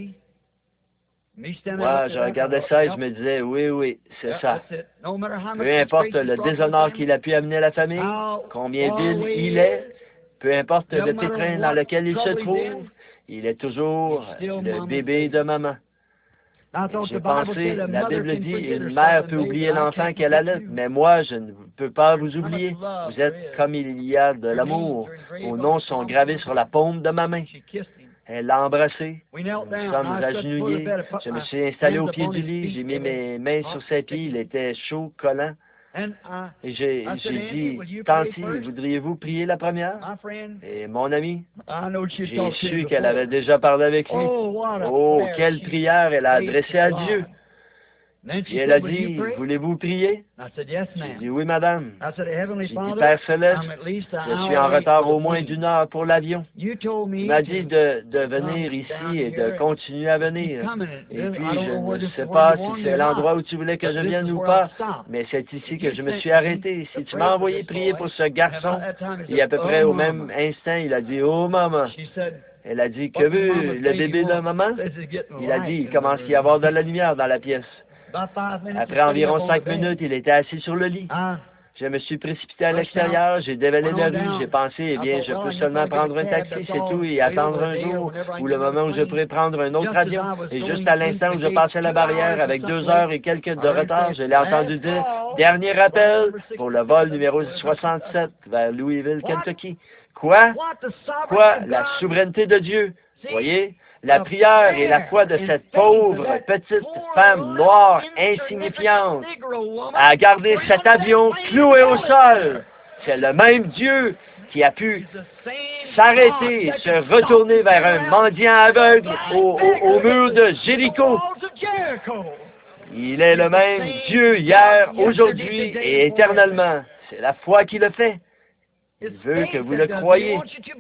Moi, je regardais ça et je me disais, oui, oui, c'est ça. Peu importe le déshonneur qu'il a pu amener à la famille, combien vil il est, peu importe le pétrin dans lequel il se trouve, il est toujours le bébé de maman. J'ai pensé, la Bible dit, une mère peut oublier l'enfant qu'elle allait, mais moi, je ne peux pas vous oublier. Vous êtes comme il y a de l'amour. Vos noms sont gravés sur la paume de ma main. Elle l'a embrassé. Nous sommes agenouillés. Je me suis installé au pied du lit. J'ai mis mes mains sur ses pieds. Il était chaud, collant. Et j'ai dit, Tanti, voudriez-vous prier la première? Et mon ami, j'ai su qu'elle avait déjà parlé avec lui. Oh, quelle prière elle a adressée à Dieu. Et elle a dit, voulez-vous prier? J'ai dit, oui, madame. J'ai dit, Père Céleste, je suis en retard au moins d'une heure pour l'avion. Il m'a dit de, de venir ici et de continuer à venir. Et puis, je ne sais pas si c'est l'endroit où tu voulais que je vienne ou pas, mais c'est ici que je me suis arrêté. Si tu m'as envoyé prier pour ce garçon, et à peu près au même instant, il a dit, oh, maman. Elle a dit, que veut le bébé de maman? Il a dit, il commence à y avoir de la lumière dans la pièce. Après environ cinq minutes, il était assis sur le lit. Je me suis précipité à l'extérieur, j'ai dévalé la rue, j'ai pensé, eh bien, je peux seulement prendre un taxi, c'est tout, et attendre un jour, ou le moment où je pourrais prendre un autre avion. Et juste à l'instant où je passais la barrière, avec deux heures et quelques de retard, je l'ai entendu dire, dernier appel pour le vol numéro soixante-sept vers Louisville, Kentucky. Quoi? Quoi? La souveraineté de Dieu. Voyez? La prière et la foi de cette pauvre petite femme noire insignifiante a gardé cet avion cloué au sol. C'est le même Dieu qui a pu s'arrêter et se retourner vers un mendiant aveugle au, au, au mur de Jéricho. Il est le même Dieu hier, aujourd'hui et éternellement. C'est la foi qui le fait. Il veut que vous le croyiez.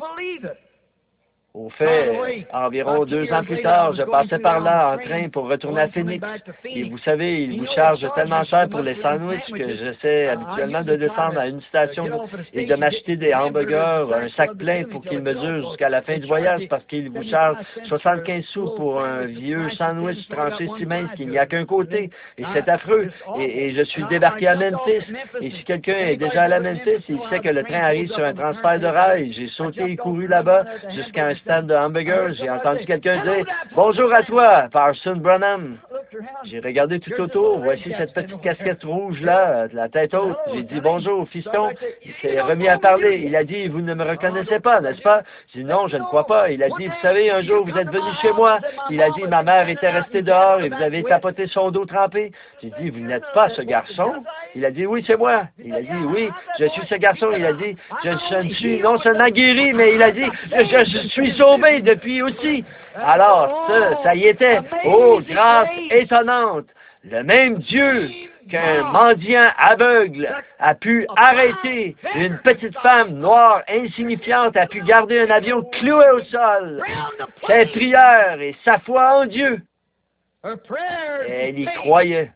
Au fait, environ deux ans plus tard, je passais par là en train pour retourner à Phoenix. Et vous savez, ils vous chargent tellement cher pour les sandwichs que j'essaie habituellement de descendre à une station et de m'acheter des hamburgers, un sac plein pour qu'ils me durent jusqu'à la fin du voyage parce qu'ils vous chargent soixante-quinze sous pour un vieux sandwich tranché si mince qu'il n'y a qu'un côté. Et c'est affreux. Et, et je suis débarqué à Memphis. Et si quelqu'un est déjà allé à Memphis, il sait que le train arrive sur un transfert de rail. J'ai sauté et couru là-bas jusqu'à un stand de hamburgers, j'ai entendu quelqu'un dire « Bonjour à toi, Parson Branham ». J'ai regardé tout autour, voici cette petite casquette rouge-là, la tête haute. J'ai dit « Bonjour, fiston ». Il s'est remis à parler. Il a dit « Vous ne me reconnaissez pas, n'est-ce pas ?» J'ai dit « Non, je ne crois pas ». Il a dit « Vous savez, un jour, vous êtes venu chez moi. » Il a dit « Ma mère était restée dehors et vous avez tapoté son dos trempé. » J'ai dit « Vous n'êtes pas ce garçon ?» Il a dit « Oui, c'est moi. » Il a dit « Oui, je suis ce garçon. » Il a dit « Je, je suis non seulement guéri, mais il a dit « Je, je suis sauvé depuis aussi. » Alors, ça, ça y était. Oh, grâce étonnante. Le même Dieu qu'un mendiant aveugle a pu arrêter une petite femme noire insignifiante, a pu garder un avion cloué au sol. Ses prières et sa foi en Dieu. Elle y croyait.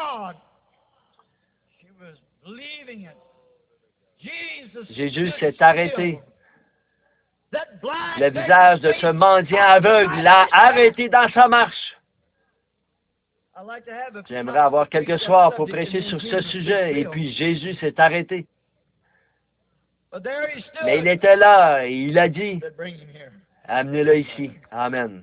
Jésus s'est arrêté. Le visage de ce mendiant aveugle l'a arrêté dans sa marche. J'aimerais avoir quelques soirs pour prêcher sur ce sujet. Et puis Jésus s'est arrêté. Mais il était là et il a dit, amenez-le ici. Amen.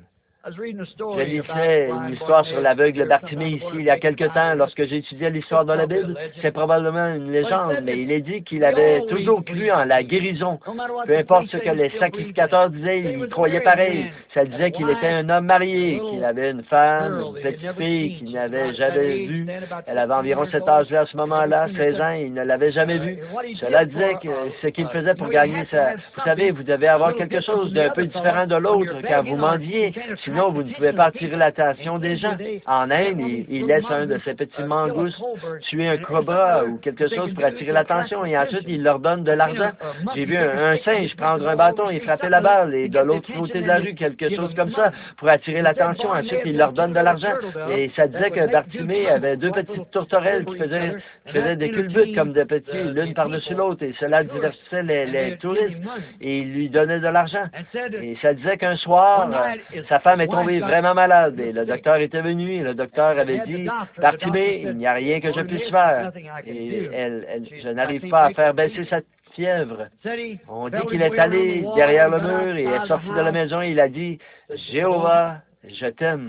Je lisais une histoire sur l'aveugle Bartimée ici il y a quelque temps lorsque j'étudiais l'histoire de la Bible. C'est probablement une légende, mais il est dit qu'il avait toujours cru en la guérison. Peu importe ce que les sacrificateurs disaient, il croyait pareil. Ça disait qu'il était un homme marié, qu'il avait une femme, une petite fille qu'il n'avait jamais vue. Elle avait environ cet âge-là à ce moment-là, seize ans, et il ne l'avait jamais vue. Cela disait que ce qu'il faisait pour gagner sa... Vous savez, vous devez avoir quelque chose d'un peu différent de l'autre quand vous mendiez. Sinon, vous ne pouvez pas attirer l'attention des gens. En Inde, il, il laisse un de ces petits mangoustes tuer un cobra ou quelque chose pour attirer l'attention et ensuite il leur donne de l'argent. J'ai vu un, un singe prendre un bâton et frapper la balle et de l'autre côté de la rue, quelque chose comme ça, pour attirer l'attention. Ensuite, il leur donne de l'argent. Et ça disait que Bartimée avait deux petites tourterelles qui faisaient, qui faisaient des culbutes comme des petits, l'une par-dessus l'autre, et cela divertissait les, les touristes. Et il lui donnait de l'argent. Et ça disait qu'un soir, sa femme est tombée vraiment malade et le docteur était venu et le docteur avait dit, Bartimée, il n'y a rien que je puisse faire. Et elle, elle, je n'arrive pas à faire baisser sa fièvre. On dit qu'il est allé derrière le mur et est sorti de la maison et il a dit, Jéhovah, je t'aime.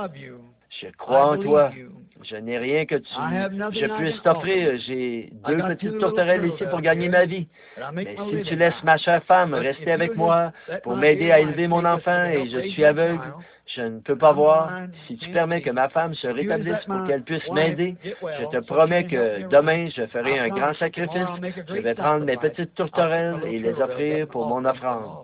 Je crois en toi. Je n'ai rien que tu je puisse t'offrir. J'ai deux petites tourterelles ici pour gagner ma vie. Mais si tu laisses ma chère femme rester avec moi pour m'aider à élever mon enfant et je suis aveugle, je ne peux pas voir. Si tu permets que ma femme se rétablisse pour qu'elle puisse m'aider, je te promets que demain, je ferai un grand sacrifice. Je vais prendre mes petites tourterelles et les offrir pour mon offrande.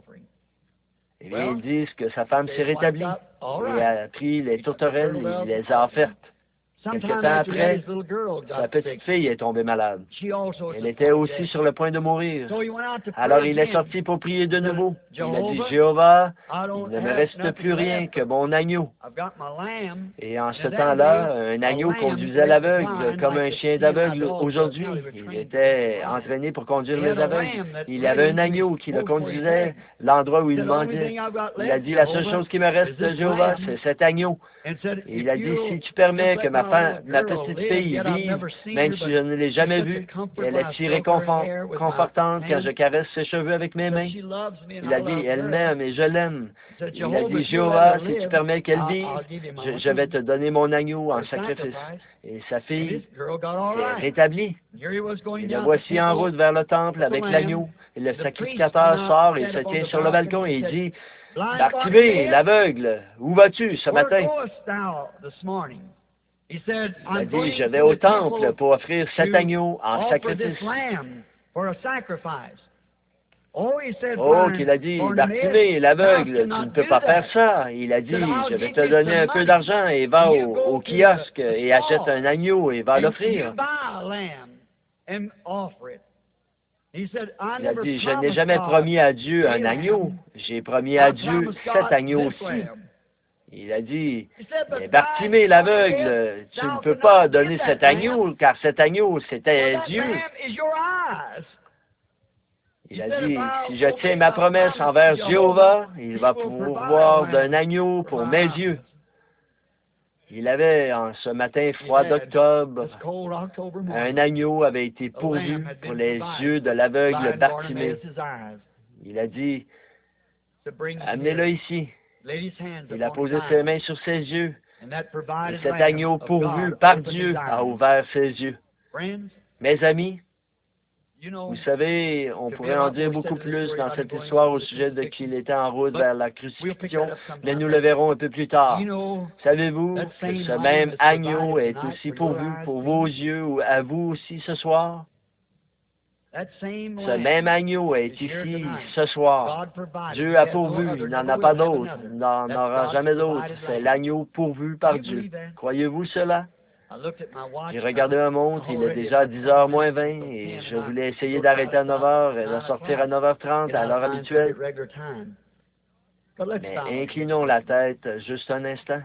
Et bien, ils disent que sa femme s'est rétablie et a pris les tourterelles et il les a offertes. Quelque temps après, sa petite fille est tombée malade. Elle était aussi sur le point de mourir. Alors il est sorti pour prier de nouveau. Il a dit, Jéhovah, il ne me reste plus rien que mon agneau. Et en ce temps-là, un agneau conduisait l'aveugle comme un chien d'aveugle aujourd'hui. Il était entraîné pour conduire les aveugles. Il y avait un agneau qui le conduisait l'endroit où il mendiait. Il a dit, la seule chose qui me reste, Jéhovah, c'est cet agneau. Et il a dit, si tu permets que ma, femme, ma petite fille vive, même si je ne l'ai jamais vue, elle est si réconfortante quand je caresse ses cheveux avec mes mains. Il a dit, elle m'aime et je l'aime. Il a dit, Jéhovah, si tu permets qu'elle vive, je, je vais te donner mon agneau en sacrifice. Et sa fille s'est rétablie. Et le voici en route vers le temple avec l'agneau. Et le sacrificateur sort et se tient sur le balcon et il dit, Bartimée, l'aveugle, où vas-tu ce matin? Il a dit, je vais au temple pour offrir cet agneau en sacrifice. Oh, qu'il a dit, Bartimée, l'aveugle, tu ne peux pas faire ça. Il a dit, je vais te donner un peu d'argent et va au, au kiosque et achète un agneau et va l'offrir. Il a dit, je n'ai jamais promis à Dieu un agneau, j'ai promis à Dieu cet agneau aussi. Il a dit, mais Bartimée l'aveugle, tu ne peux pas donner cet agneau, car cet agneau, c'était tes yeux. Il a dit, si je tiens ma promesse envers Jéhovah, il va pourvoir d'un agneau pour mes yeux. Il avait, en ce matin froid d'octobre, un agneau avait été pourvu pour les yeux de l'aveugle Bartimée. Il a dit, amenez-le ici. Il a posé ses mains sur ses yeux. Et cet agneau pourvu par Dieu a ouvert ses yeux. Mes amis, vous savez, on pourrait en dire beaucoup plus dans cette histoire au sujet de qu'il était en route vers la crucifixion, mais nous le verrons un peu plus tard. Savez-vous que ce même agneau est aussi pourvu pour vos yeux ou à vous aussi ce soir? Ce même agneau est ici ce soir. Dieu a pourvu, il n'en a pas d'autre, il n'en aura jamais d'autre. C'est l'agneau pourvu par Dieu. Croyez-vous cela? J'ai regardé ma montre, il est déjà dix heures moins vingt et je voulais essayer d'arrêter à neuf heures et de sortir à neuf heures trente à l'heure habituelle. Mais inclinons la tête juste un instant.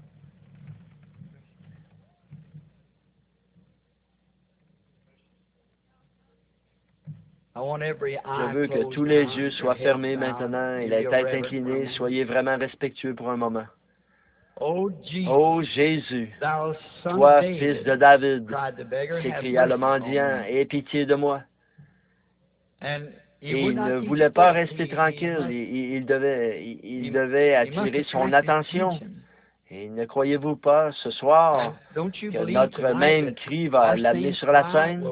Je veux que tous les yeux soient fermés maintenant et les têtes inclinées. Soyez vraiment respectueux pour un moment. Ô Jésus, toi, fils de David, s'écria le mendiant, aie pitié de moi. Et il ne voulait pas rester tranquille, il, il, devait, il, il devait attirer son attention. Et ne croyez-vous pas ce soir que notre même cri va l'amener sur la scène?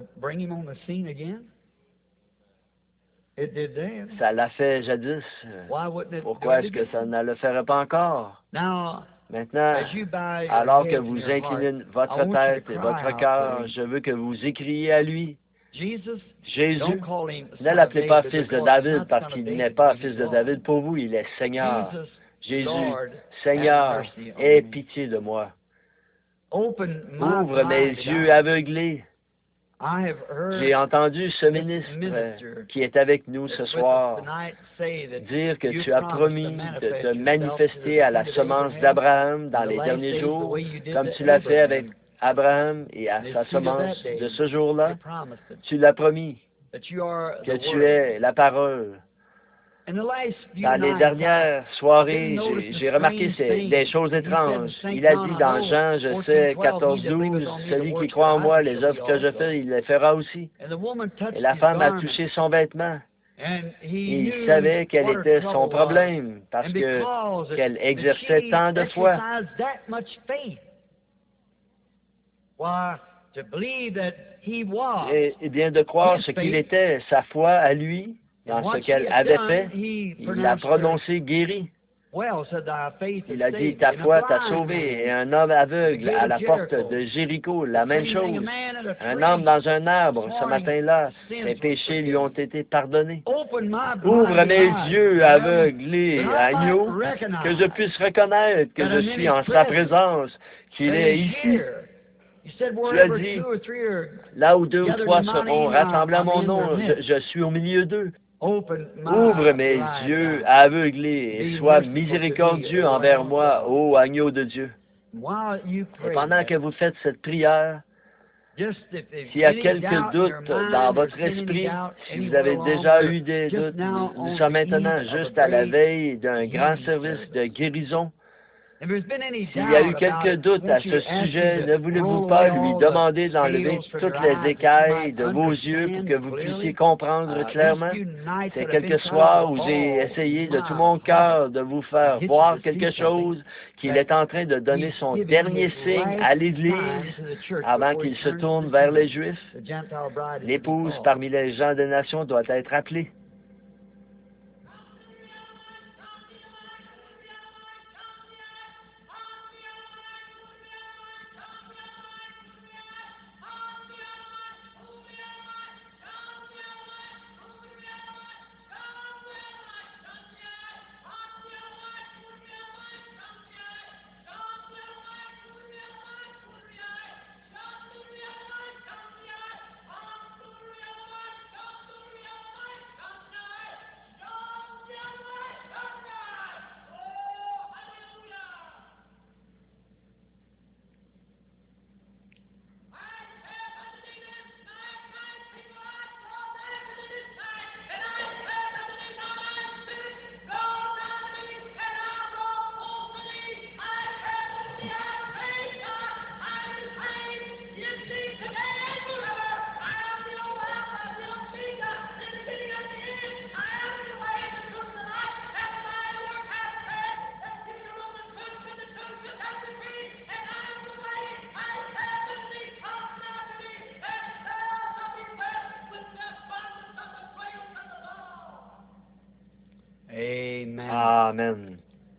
Ça l'a fait jadis. Pourquoi est-ce que ça ne le ferait pas encore? Maintenant, alors que vous inclinez votre tête et votre cœur, je veux que vous écriez à lui. Jésus, ne l'appelez pas fils de David parce qu'il n'est pas fils de David pour vous, il est Seigneur. Jésus, Seigneur, aie pitié de moi. Ouvre mes yeux aveuglés. J'ai entendu ce ministre qui est avec nous ce soir dire que tu as promis de te manifester à la semence d'Abraham dans les derniers jours, comme tu l'as fait avec Abraham et à sa semence de ce jour-là. Tu l'as promis que tu es la parole. Dans les dernières soirées, j'ai remarqué des choses étranges. Il a dit dans Jean, je sais, quatorze douze, celui qui croit en moi, les œuvres que je fais, il les fera aussi. Et la femme a touché son vêtement. Et il savait quel était son problème, parce que qu'elle exerçait tant de foi. Et, et bien de croire ce qu'il était, sa foi à lui, dans ce qu'elle avait fait, il l'a prononcé guéri. Il a dit, ta foi t'a sauvé. Et un homme aveugle à la porte de Jéricho, la même chose. Un homme dans un arbre, ce matin-là, ses péchés lui ont été pardonnés. Ouvre mes yeux aveuglés, agneau, que je puisse reconnaître que je suis en sa présence, qu'il est ici. Tu as dit, là où deux ou trois seront rassemblés à mon nom, je, je suis au milieu d'eux. Ouvre mes yeux aveuglés et sois miséricordieux envers moi, ô agneau de Dieu. Et pendant que vous faites cette prière, s'il y a quelques doutes dans votre esprit, si vous avez déjà eu des doutes, nous sommes maintenant juste à la veille d'un grand service de guérison. S'il y a eu quelques doutes à ce sujet, ne voulez-vous pas lui demander d'enlever toutes les écailles de vos yeux pour que vous puissiez comprendre clairement? C'est quelques soirs où j'ai essayé de tout mon cœur de vous faire voir quelque chose, qu'il est en train de donner son dernier signe à l'Église avant qu'il se tourne vers les Juifs. L'épouse parmi les gens des nations doit être appelée. Amen.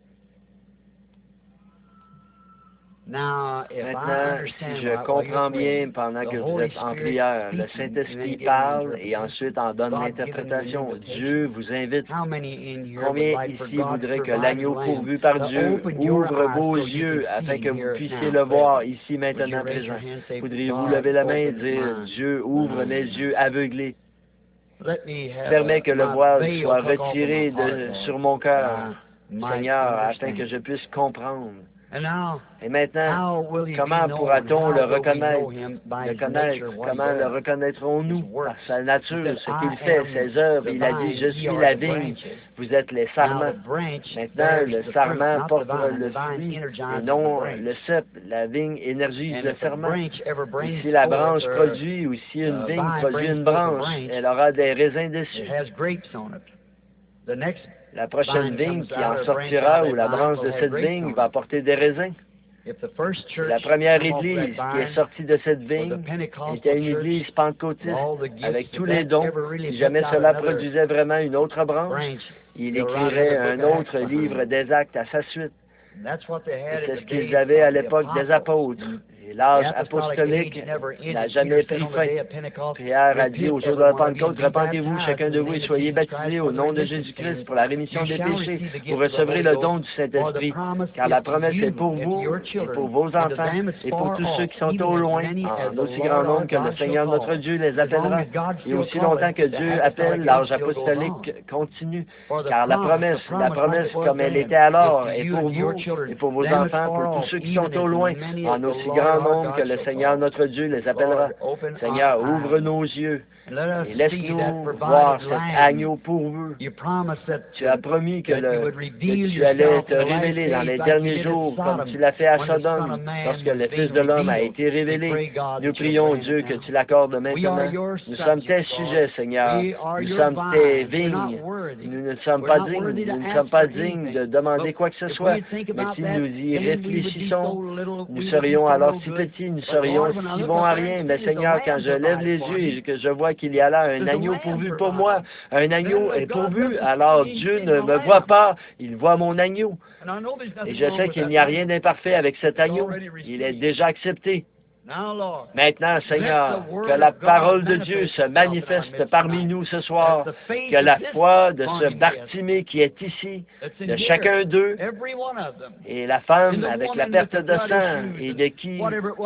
Maintenant, si je comprends bien, pendant que vous êtes en prière, le Saint-Esprit parle et ensuite en donne l'interprétation. Dieu vous invite. Combien ici voudraient que l'agneau pourvu par Dieu ouvre vos yeux afin que vous puissiez le voir ici, maintenant, présent? Voudriez-vous lever la main et dire, Dieu ouvre mes yeux aveuglés. Permets que le voile soit retiré de, sur mon cœur, Seigneur, afin que je puisse comprendre. Et maintenant, comment pourra-t-on le reconnaître, le connaître? Comment le reconnaîtrons-nous? Par sa nature, ce qu'il fait, ses œuvres. Il a dit, je suis la vigne, vous êtes les sarments. Maintenant, le sarment porte le fruit et non le cep. La vigne énergise le serment. Et si la branche produit ou si une vigne produit une branche, elle aura des raisins dessus. La prochaine vigne qui en sortira ou la branche de cette vigne va porter des raisins. La première église qui est sortie de cette vigne était une église pentecôtiste avec tous les dons. Si jamais cela produisait vraiment une autre branche, il écrirait un autre livre des actes à sa suite. C'est ce qu'ils avaient à l'époque des apôtres. Et l'âge apostolique n'a jamais pris fin. Pierre a dit au jour de la Pentecôte, repentez-vous, chacun de vous, et soyez baptisés au nom de Jésus-Christ pour la rémission des péchés. Vous recevrez le don du Saint-Esprit, car la promesse est pour vous, et pour vos enfants, et pour tous ceux qui sont au loin, en aussi grand nombre que le Seigneur notre Dieu les appellera. Et aussi longtemps que Dieu appelle, l'âge apostolique continue, car la promesse, la promesse comme elle était alors, est pour vous, et pour vos enfants, pour tous ceux qui sont au loin, en aussi grand nombre que le Seigneur notre Dieu les appellera. Seigneur, ouvre nos yeux et laisse-nous voir cet agneau pourvu. Tu as promis que, le, que tu allais te révéler dans les derniers jours, comme tu l'as fait à Sodome, lorsque le Fils de l'homme a été révélé. Nous prions, Dieu, que tu l'accordes maintenant. Nous sommes tes sujets, Seigneur. Nous sommes tes vignes. Nous ne sommes pas dignes. Nous ne sommes pas dignes de demander quoi que ce soit. Mais si nous y réfléchissons, nous serions alors si petits, nous serions si bons à rien. Mais Seigneur, quand je lève les yeux et que je vois qu'il y a là un agneau pourvu pour moi, un agneau est pourvu, alors Dieu ne me voit pas, il voit mon agneau. Et je sais qu'il n'y a rien d'imparfait avec cet agneau. Il est déjà accepté. Maintenant, Seigneur, que la parole de Dieu se manifeste parmi nous ce soir, que la foi de ce Bartimée qui est ici, de chacun d'eux, et la femme avec la perte de sang, et de qui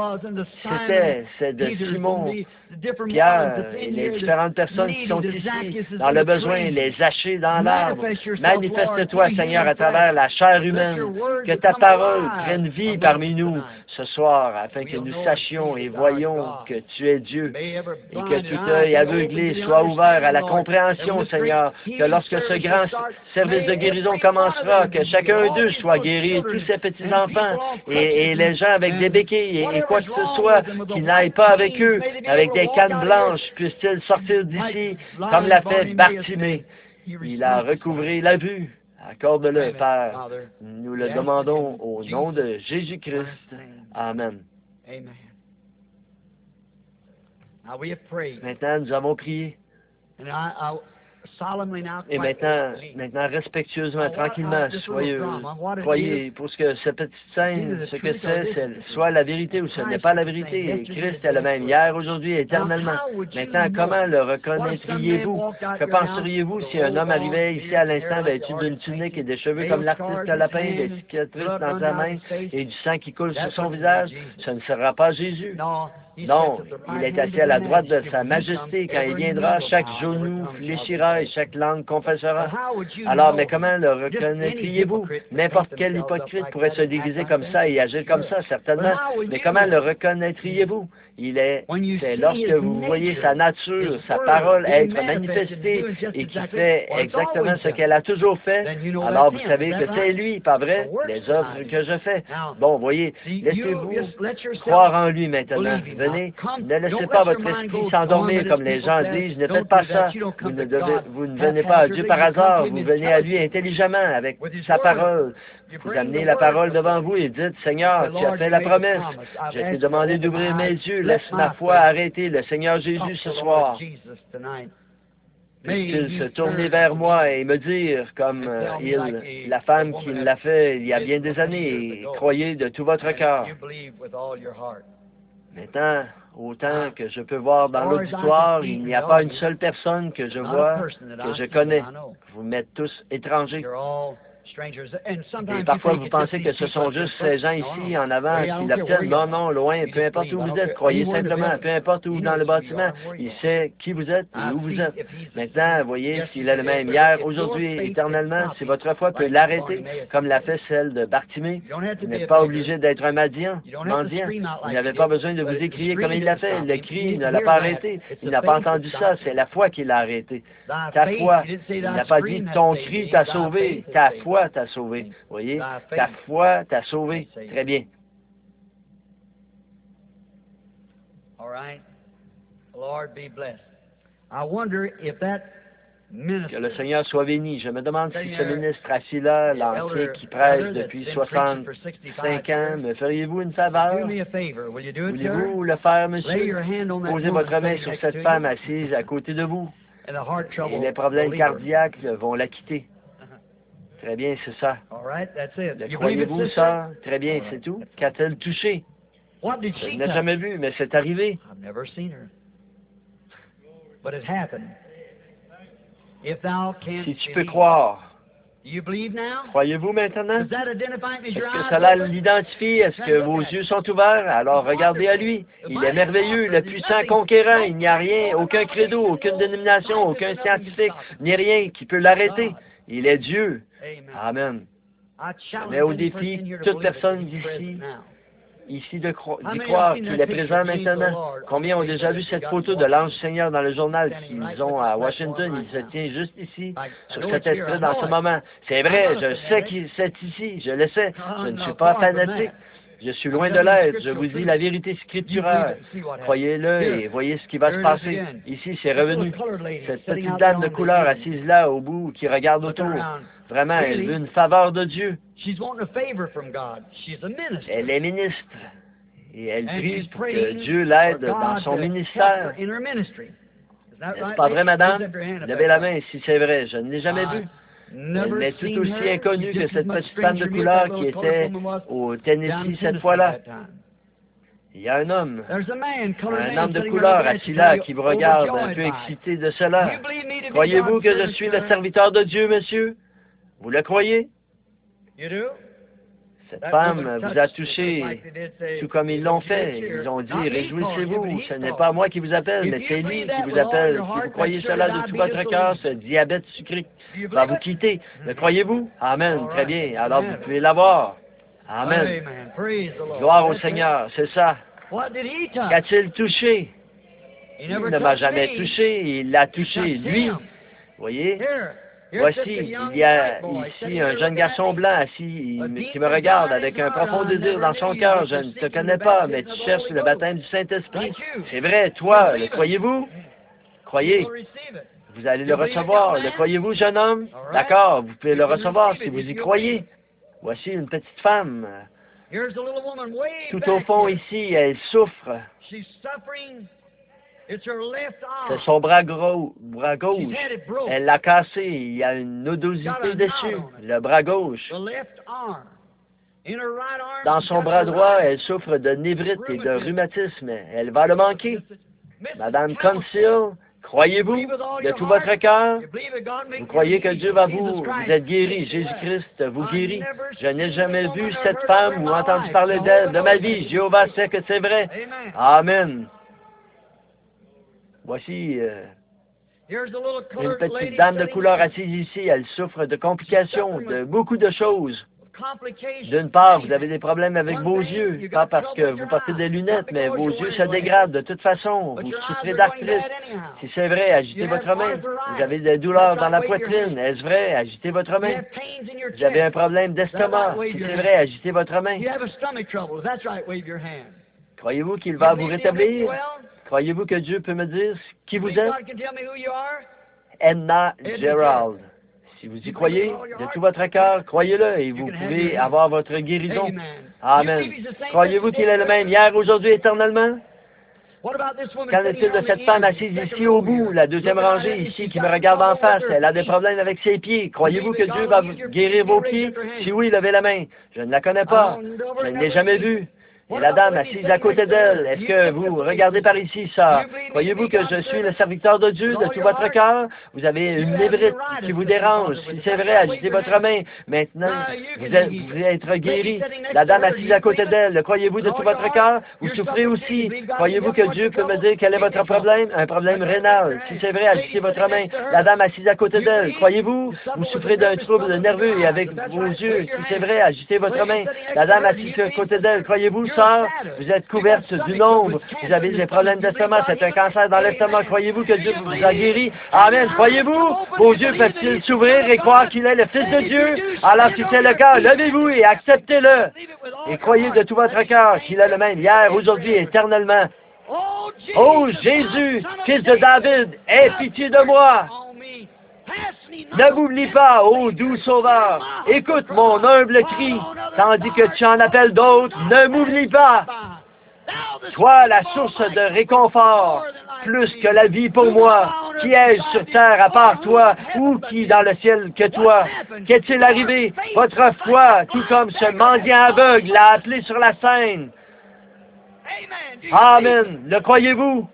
c'était, c'est de Simon, Pierre, et les différentes personnes qui sont ici, dans le besoin, les hachés dans l'arbre. Manifeste-toi, Seigneur, à travers la chair humaine, que ta parole prenne vie parmi nous ce soir, afin que nous sachions et voyons que tu es Dieu, et que tout œil aveuglé soit ouvert à la compréhension, Seigneur, que lorsque ce grand service de guérison commencera, que chacun d'eux soit guéri, tous ces petits-enfants, et, et les gens avec des béquilles, et, et quoi que ce soit, qui n'aillent pas avec eux, avec des cannes blanches, puissent-ils sortir d'ici, comme l'a fait Bartimée. Il a recouvré la vue. Accorde-le, Père. Nous le demandons au nom de Jésus-Christ. Amen. Maintenant, nous avons prié. Et maintenant, maintenant, respectueusement, tranquillement, soyez, croyez, pour ce que cette petite scène, ce que c'est, c'est soit la vérité ou ce n'est pas la vérité. Et Christ est le même hier, aujourd'hui, éternellement. Maintenant, comment le reconnaîtriez-vous? Que penseriez-vous si un homme arrivait ici à l'instant vêtu d'une tunique et des cheveux comme l'artiste lapin, des cicatrices dans sa main et du sang qui coule sur son visage? Ce ne sera pas Jésus. Non, il est assis à la droite de sa majesté. Quand il viendra, chaque genou fléchira et chaque langue confessera. Alors, mais comment le reconnaîtriez-vous? N'importe quel hypocrite pourrait se déguiser comme ça et agir comme ça, certainement. Mais comment le reconnaîtriez-vous? Il est, c'est lorsque vous voyez sa nature, sa parole être manifestée et qui fait exactement ce qu'elle a toujours fait, alors vous savez que c'est lui, pas vrai? Les œuvres que je fais. Bon, voyez, laissez-vous croire en lui maintenant. Venez, ne laissez pas votre esprit s'endormir comme les gens disent. Ne faites pas ça. Vous ne, devez, vous ne venez pas à Dieu par hasard. Vous venez à lui intelligemment avec sa parole. Vous amenez la parole devant vous et dites, Seigneur, tu as fait la promesse. Je t'ai demandé d'ouvrir mes yeux. Laisse ma foi arrêter le Seigneur Jésus ce soir. Peut-il se tourner vers moi et me dire, comme euh, il, la femme qui l'a fait il y a bien des années, croyez de tout votre cœur. Maintenant, autant que je peux voir dans l'auditoire, il n'y a pas une seule personne que je vois, que je connais. Vous m'êtes tous étrangers. Et parfois, vous pensez que ce sont juste ces gens ici en avant qui l'obtiennent. Non, non, loin, peu importe où vous êtes. Croyez simplement, peu importe où dans le bâtiment. Il sait qui vous êtes et où vous êtes. Maintenant, voyez s'il est le même hier, aujourd'hui, éternellement. Si votre foi peut l'arrêter, comme l'a fait celle de Bartimée, vous n'êtes pas obligé d'être un mendiant. mendiant. Vous n'avez pas besoin de vous écrier comme il l'a fait. Il l'a crié, il ne l'a pas arrêté. Il n'a pas entendu ça. C'est la foi qui l'a arrêté. Ta foi. Il n'a pas dit ton cri t'a sauvé. Ta foi t'a sauvé. Voyez, ta foi t'a sauvé. Très bien. Que le Seigneur soit béni. Je me demande si ce ministre assis là, l'entier qui prêche depuis soixante-cinq ans, me feriez-vous une faveur? Voulez-vous le faire, monsieur? Posez votre main sur cette femme assise à côté de vous. Et les problèmes cardiaques vont la quitter. Très bien, c'est ça. Le croyez-vous, ça? Très bien, c'est tout. Qu'a-t-elle touché? Je ne l'ai jamais vu, mais c'est arrivé. Si tu peux croire, croyez-vous maintenant? Est-ce que cela l'identifie? Est-ce que vos yeux sont ouverts? Alors regardez à lui. Il est merveilleux, le puissant conquérant. Il n'y a rien, aucun credo, aucune dénomination, aucun scientifique, ni rien qui peut l'arrêter. Il est Dieu. Amen. Je mets au défi toute personne d'ici, ici de cro d'y croire qu'il est présent maintenant. Combien ont déjà vu cette photo de l'ange Seigneur dans le journal qu'ils ont à Washington? Il se tient juste ici, sur cet esprit dans ce moment. C'est vrai, je sais qu'il c'est ici, je le sais. Je ne suis pas fanatique. Je suis loin de l'être. Je vous dis la vérité scripturaire. Croyez-le et voyez ce qui va se passer. Ici, c'est revenu. Cette petite dame de couleur assise là, au bout, qui regarde autour. Vraiment, elle veut une faveur de Dieu. Elle est ministre. Et elle prie pour que Dieu l'aide dans son ministère. N'est-ce pas vrai, madame? Levez la main si c'est vrai. Je ne l'ai jamais vu. Elle m'est tout aussi inconnue que cette petite femme de couleur qui était au Tennessee cette fois-là. Il y a un homme, un homme de couleur assis là qui vous regarde un peu excité de cela. Croyez-vous que je suis le serviteur de Dieu, monsieur? Vous le croyez? Cette femme vous a touché, tout comme ils l'ont fait. Ils ont dit, réjouissez-vous, ce n'est pas moi qui vous appelle, mais c'est lui qui vous appelle. Si vous croyez cela de tout votre cœur, ce diabète sucré va vous quitter. Le croyez-vous? Amen. Très bien. Alors vous pouvez l'avoir. Amen. Gloire au Seigneur. C'est ça. Qu'a-t-il touché? Il ne m'a jamais touché. Il l'a touché, lui. Voyez? Voici, il y a ici un jeune garçon blanc assis qui me regarde avec un profond désir dans son cœur. Je ne te connais pas, mais tu cherches le baptême du Saint-Esprit. C'est vrai, toi, le croyez-vous? Croyez. Vous allez le recevoir. Le croyez-vous, jeune homme? D'accord, vous pouvez le recevoir si vous y croyez. Voici une petite femme. Tout au fond ici, elle souffre. C'est son bras, gros, bras gauche. Elle l'a cassé. Il y a une nodosité dessus. Le bras gauche. Dans son bras droit, elle souffre de névrite et de rhumatisme. Elle va le manquer. Madame Consil, croyez-vous de tout votre cœur? Vous croyez que Dieu va vous... Vous êtes guéri. Jésus-Christ vous guérit. Je n'ai jamais vu cette femme ou entendu parler d'elle de ma vie. Jéhovah sait que c'est vrai. Amen. Voici euh, une petite dame de couleur assise ici. Elle souffre de complications, de beaucoup de choses. D'une part, vous avez des problèmes avec vos yeux, pas parce que vous portez des lunettes, mais vos yeux se dégradent de toute façon. Vous souffrez d'arthrite. Si c'est vrai, agitez votre main. Vous avez des douleurs dans la poitrine. Est-ce vrai? Agitez votre main. Vous avez un problème d'estomac. Si c'est vrai, agitez votre main. Croyez-vous qu'il va vous rétablir? Croyez-vous que Dieu peut me dire qui vous êtes? Edna Gerald. Si vous y croyez, de tout votre cœur, croyez-le et vous pouvez avoir votre guérison. Amen. Croyez-vous qu'il est le même hier, aujourd'hui, éternellement? Qu'en est-il de cette femme assise ici au bout, la deuxième rangée ici, qui me regarde en face? Elle a des problèmes avec ses pieds. Croyez-vous que Dieu va guérir vos pieds? Si oui, levez la main. Je ne la connais pas. Je ne l'ai jamais vue. Et la dame assise à côté d'elle, est-ce que vous regardez par ici, ça? Croyez-vous que je suis le serviteur de Dieu de tout votre cœur? Vous avez une lévrite qui vous dérange. Si c'est vrai, agitez votre main. Maintenant, vous êtes, vous pouvez être guéri. La dame assise à côté d'elle, le croyez-vous de tout votre cœur? Vous souffrez aussi. Croyez-vous que Dieu peut me dire quel est votre problème? Un problème rénal. Si c'est vrai, agitez votre main. La dame assise à côté d'elle, croyez-vous? Vous souffrez d'un trouble nerveux et avec vos yeux. Si c'est vrai, agitez votre main. La dame assise à côté d'elle, croyez-vous, sœur? Vous êtes couverte d'une ombre. Vous avez des problèmes d'estomac. C'est un cancer dans l'estomac. Croyez-vous que Dieu vous a guéri? Amen. Croyez-vous? Vos yeux peuvent-ils s'ouvrir et croire qu'il est le Fils de Dieu? Alors, si c'est le cas, levez-vous et acceptez-le. Et croyez de tout votre cœur qu'il est le même hier, aujourd'hui et éternellement. Oh Jésus, fils de David, aie pitié de moi. Ne m'oublie pas, ô doux Sauveur. Écoute mon humble cri, tandis que tu en appelles d'autres. Ne m'oublie pas. Toi, la source de réconfort, plus que la vie pour moi. Qui ai-je sur terre à part toi, ou qui dans le ciel que toi? Qu'est-il arrivé? Votre foi, tout comme ce mendiant aveugle, l'a appelé sur la scène. Amen. Le croyez-vous?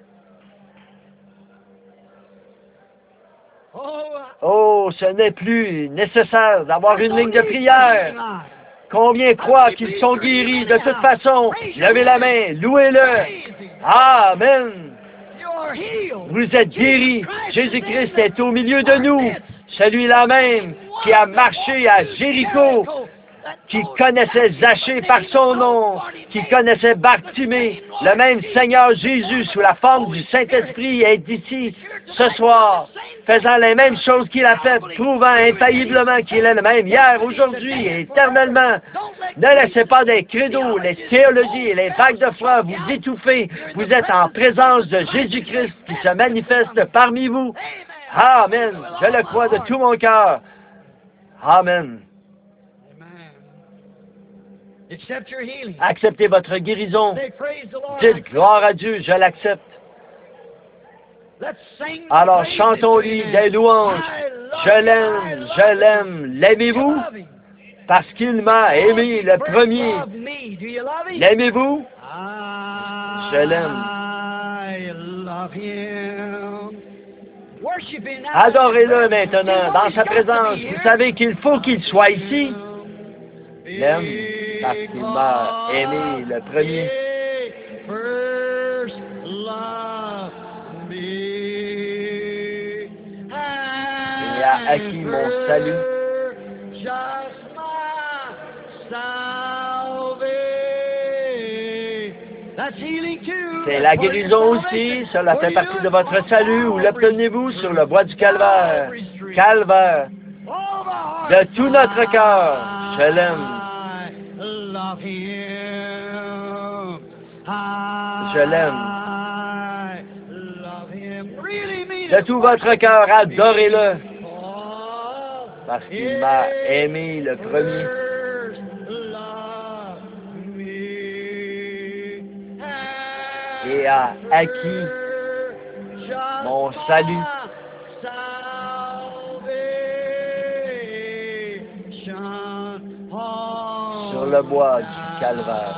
Oh, ce n'est plus nécessaire d'avoir une ligne de prière. Combien croient qu'ils sont guéris de toute façon? Levez la main, louez-le. Amen. Vous êtes guéris. Jésus-Christ est au milieu de nous. Celui-là même qui a marché à Jéricho, qui connaissait Zachée par son nom, qui connaissait Bartimée, le même Seigneur Jésus sous la forme du Saint-Esprit est ici ce soir, faisant les mêmes choses qu'il a faites, prouvant infailliblement qu'il est le même hier, aujourd'hui et éternellement. Ne laissez pas des credos, les théologies et les vagues de foi vous étouffer. Vous êtes en présence de Jésus-Christ qui se manifeste parmi vous. Amen. Je le crois de tout mon cœur. Amen. Acceptez votre guérison. Dites gloire à Dieu, je l'accepte. Alors chantons-lui des louanges. Je l'aime, je l'aime. L'aimez-vous? Parce qu'il m'a aimé le premier. L'aimez-vous? Je l'aime. Adorez-le maintenant, dans sa présence. Vous savez qu'il faut qu'il soit ici. L'aime parce qu'il m'a aimé le premier. Il a acquis mon salut. C'est la guérison aussi, cela fait partie de votre salut. Où l'obtenez-vous? Sur le bois du calvaire. Calvaire. De tout notre cœur, je l'aime. Je l'aime. De tout votre cœur, adorez-le. Parce qu'il m'a aimé le premier. Et a acquis mon salut. Sur le bois du calvaire.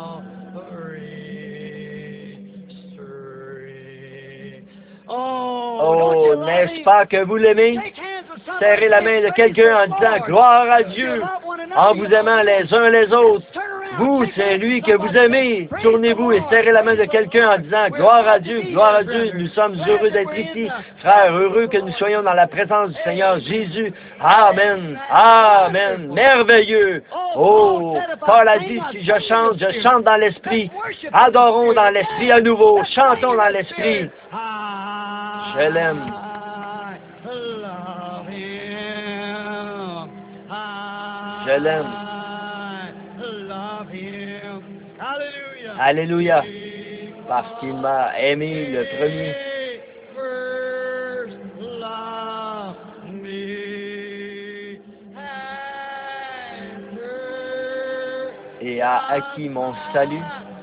Oh, n'est-ce pas que vous l'aimez? Serrez la main de quelqu'un en disant gloire à Dieu, en vous aimant les uns les autres. Vous, c'est lui que vous aimez. Tournez-vous et serrez la main de quelqu'un en disant gloire à Dieu, gloire à Dieu. Nous sommes heureux d'être ici, frères, heureux que nous soyons dans la présence du Seigneur Jésus. Amen. Amen. Merveilleux. Oh, Paul a dit, si je chante, je chante dans l'esprit. Adorons dans l'esprit à nouveau. Chantons dans l'esprit. Je l'aime. Je l'aime. Alléluia. Parce qu'il m'a aimé le premier. Et a acquis mon salut.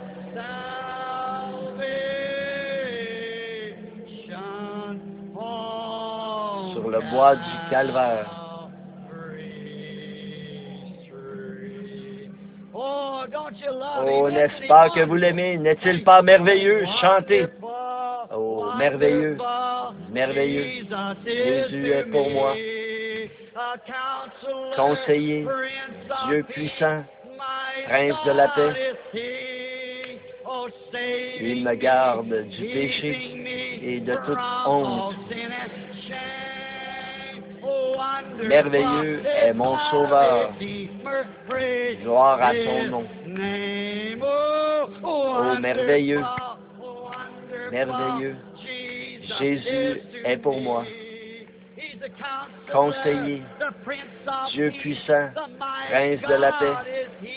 Sur le bois du calvaire. Oh, n'est-ce pas que vous l'aimez? N'est-il pas merveilleux? Chantez. Oh, merveilleux, merveilleux. Jésus est pour moi. Conseiller, Dieu puissant, Prince de la paix. Il me garde du péché et de toute honte. Merveilleux est mon Sauveur. Gloire à son nom. Oh, merveilleux, merveilleux. Jésus est pour moi. Conseiller, Dieu puissant, Prince de la paix.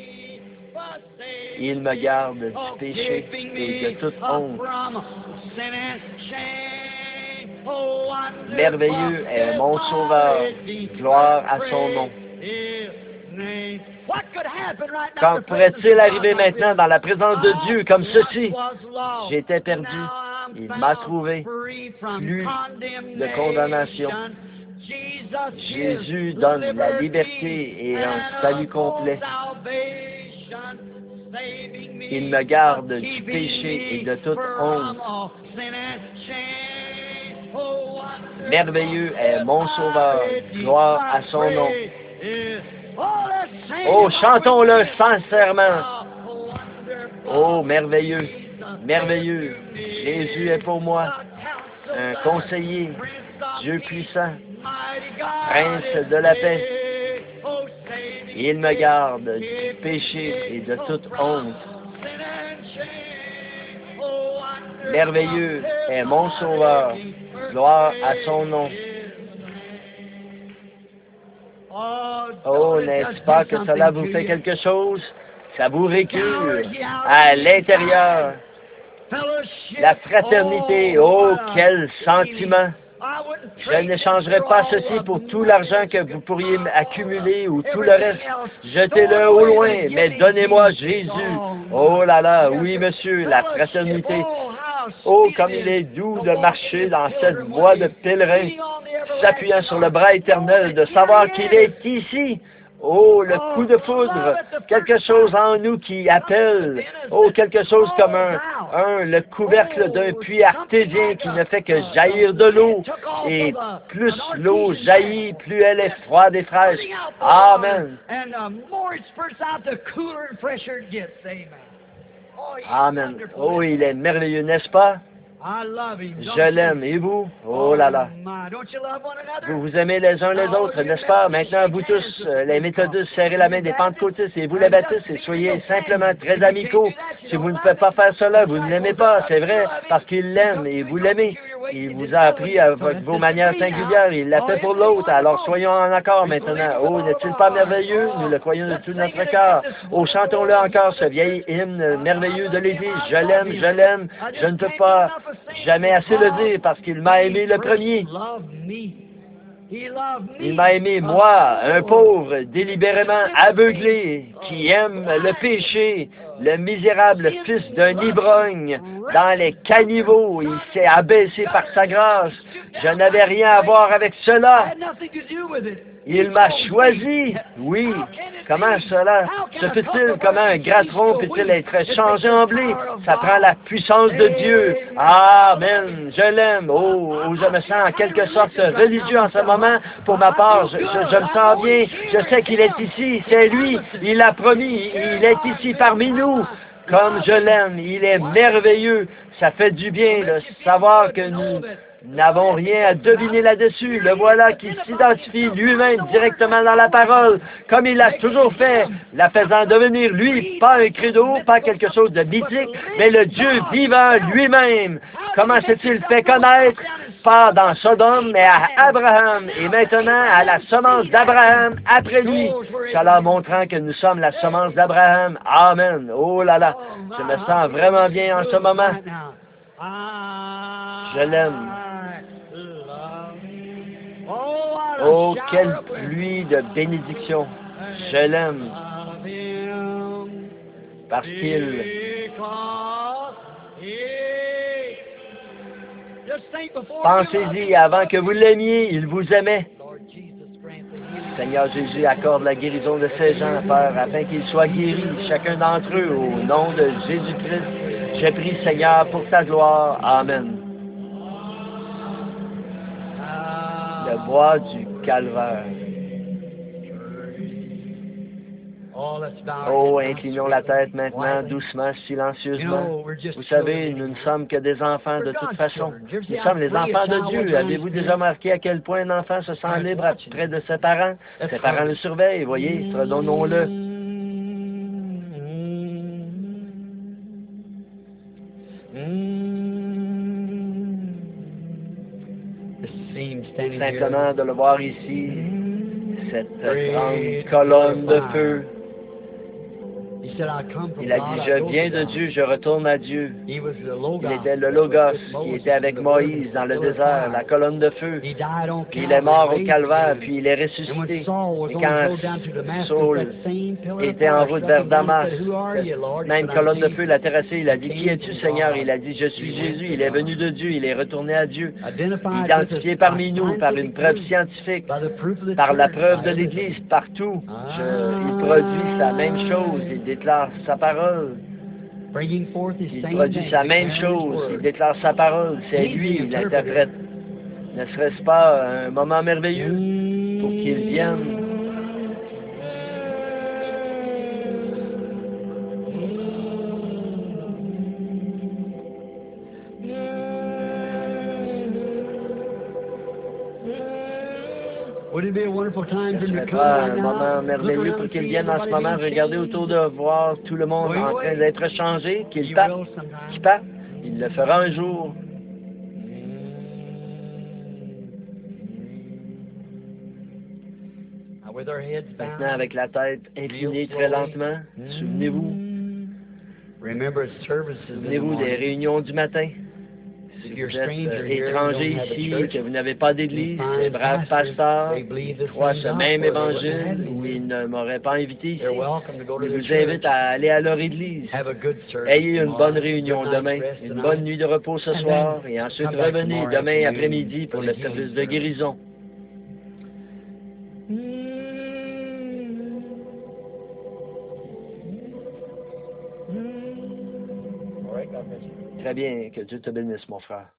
Il me garde du péché et de toute honte. Merveilleux est mon Sauveur. Gloire à son nom. Quand pourrait-il arriver maintenant dans la présence de Dieu comme ceci? J'étais perdu. Il m'a trouvé. Plus de condamnation. Jésus donne la liberté et un salut complet. Il me garde du péché et de toute honte. Merveilleux est mon Sauveur. Gloire à son nom. Oh, chantons-le sincèrement. Oh, merveilleux, merveilleux. Jésus est pour moi. Un conseiller, Dieu puissant, Prince de la paix. Il me garde du péché et de toute honte. Merveilleux est mon Sauveur. Gloire à son nom. Oh, n'est-ce pas que cela vous fait quelque chose? Ça vous récure à l'intérieur. La fraternité, oh, quel sentiment! Je n'échangerai pas ceci pour tout l'argent que vous pourriez accumuler ou tout le reste. Jetez-le au loin, mais donnez-moi Jésus. Oh là là, oui, monsieur, la fraternité. Oh, comme il est doux de marcher dans cette voie de pèlerin, s'appuyant sur le bras éternel, de savoir qu'il est ici. Oh, le coup de foudre, quelque chose en nous qui appelle. Oh, quelque chose comme un, un le couvercle d'un puits artésien qui ne fait que jaillir de l'eau. Et plus l'eau jaillit, plus elle est froide et fraîche. Amen. Amen. Oh, il est merveilleux, n'est-ce pas? Je l'aime. Et vous? Oh là là. Vous vous aimez les uns les autres, n'est-ce pas? Maintenant, vous tous, les méthodistes, serrez la main des pentecôtistes et vous les baptistes et soyez simplement très amicaux. Si vous ne pouvez pas faire cela, vous ne l'aimez pas, c'est vrai, parce qu'il l'aime et vous l'aimez. Il vous a appris à vos manières singulières, il l'a fait pour l'autre, alors soyons en accord maintenant. Oh, n'est-il pas merveilleux? Nous le croyons de tout notre cœur. Oh, chantons-le encore, ce vieil hymne merveilleux de l'Église. Je l'aime, je l'aime, je ne peux pas jamais assez le dire parce qu'il m'a aimé le premier. Il m'a aimé, moi, un pauvre, délibérément aveuglé, qui aime le péché, le misérable fils d'un ivrogne, dans les caniveaux. Il s'est abaissé par sa grâce. Je n'avais rien à voir avec cela. Il m'a choisi. Oui. Comment cela se fait-il? Comment un gratron peut-il être changé en blé? Ça prend la puissance de Dieu. Amen. Je l'aime. Oh, oh, je me sens en quelque sorte religieux en ce moment. Pour ma part, je, je, je me sens bien. Je sais qu'il est ici. C'est lui. Il l'a promis. Il est ici parmi nous. Comme je l'aime. Il est merveilleux. Ça fait du bien de savoir que nous n'avons rien à deviner là-dessus. Le voilà qui s'identifie lui-même directement dans la parole, comme il l'a toujours fait, la faisant devenir lui, pas un credo, pas quelque chose de mythique, mais le Dieu vivant lui-même. Comment s'est-il fait connaître? Pas dans Sodome, mais à Abraham, et maintenant à la semence d'Abraham après lui, cela montrant que nous sommes la semence d'Abraham. Amen. Oh là là, je me sens vraiment bien en ce moment. Je l'aime. Oh, quelle pluie de bénédiction. Je l'aime. Parce qu'il... Pensez-y, avant que vous l'aimiez, il vous aimait. Seigneur Jésus, accorde la guérison de ces gens, Père, afin qu'ils soient guéris, chacun d'entre eux, au nom de Jésus-Christ. Je prie, Seigneur, pour ta gloire. Amen. Le bois du calvaire. Oh, inclinons la tête maintenant, doucement, silencieusement. Vous savez, nous ne sommes que des enfants de toute façon. Nous sommes les enfants de Dieu. Avez-vous déjà remarqué à quel point un enfant se sent libre près de ses parents? Ses parents le surveillent, voyez, redonnons-le. Simplement de le voir ici, cette grande colonne de feu. Il a dit, je viens de Dieu, je retourne à Dieu. Il était le Logos, qui était avec Moïse dans le désert, la colonne de feu. Puis il est mort au calvaire, puis il est ressuscité. Et quand Saul était en route vers Damas, cette même colonne de feu l'a terrassé. Il a dit, qui es-tu, Seigneur? Il a dit, je suis Jésus. Il est venu de Dieu, il est retourné à Dieu. Identifié parmi nous par une preuve scientifique, par la preuve de l'Église, partout. Je, il produit sa même chose. Il déclare sa parole. Il produit sa même chose. Il déclare sa parole. C'est lui l'interprète. Ne serait-ce pas un moment merveilleux pour qu'il vienne? Ce serait pas un moment merveilleux pour qu'il vienne en ce moment. Regardez autour de voir tout le monde en train d'être changé, qu'il parte, qu'il parte. Il le fera un jour. Maintenant, avec la tête inclinée très lentement, souvenez-vous, souvenez-vous des réunions du matin. Si vous êtes euh, étranger ici, que vous n'avez pas d'église, les braves pasteurs croient ce même évangile où ils ne m'auraient pas invité ici. Ils vous invitent à aller à leur église. Ayez une bonne réunion demain, une bonne nuit de repos ce soir, et ensuite revenez demain après-midi pour le service de guérison. Très bien, que Dieu te bénisse, mon frère.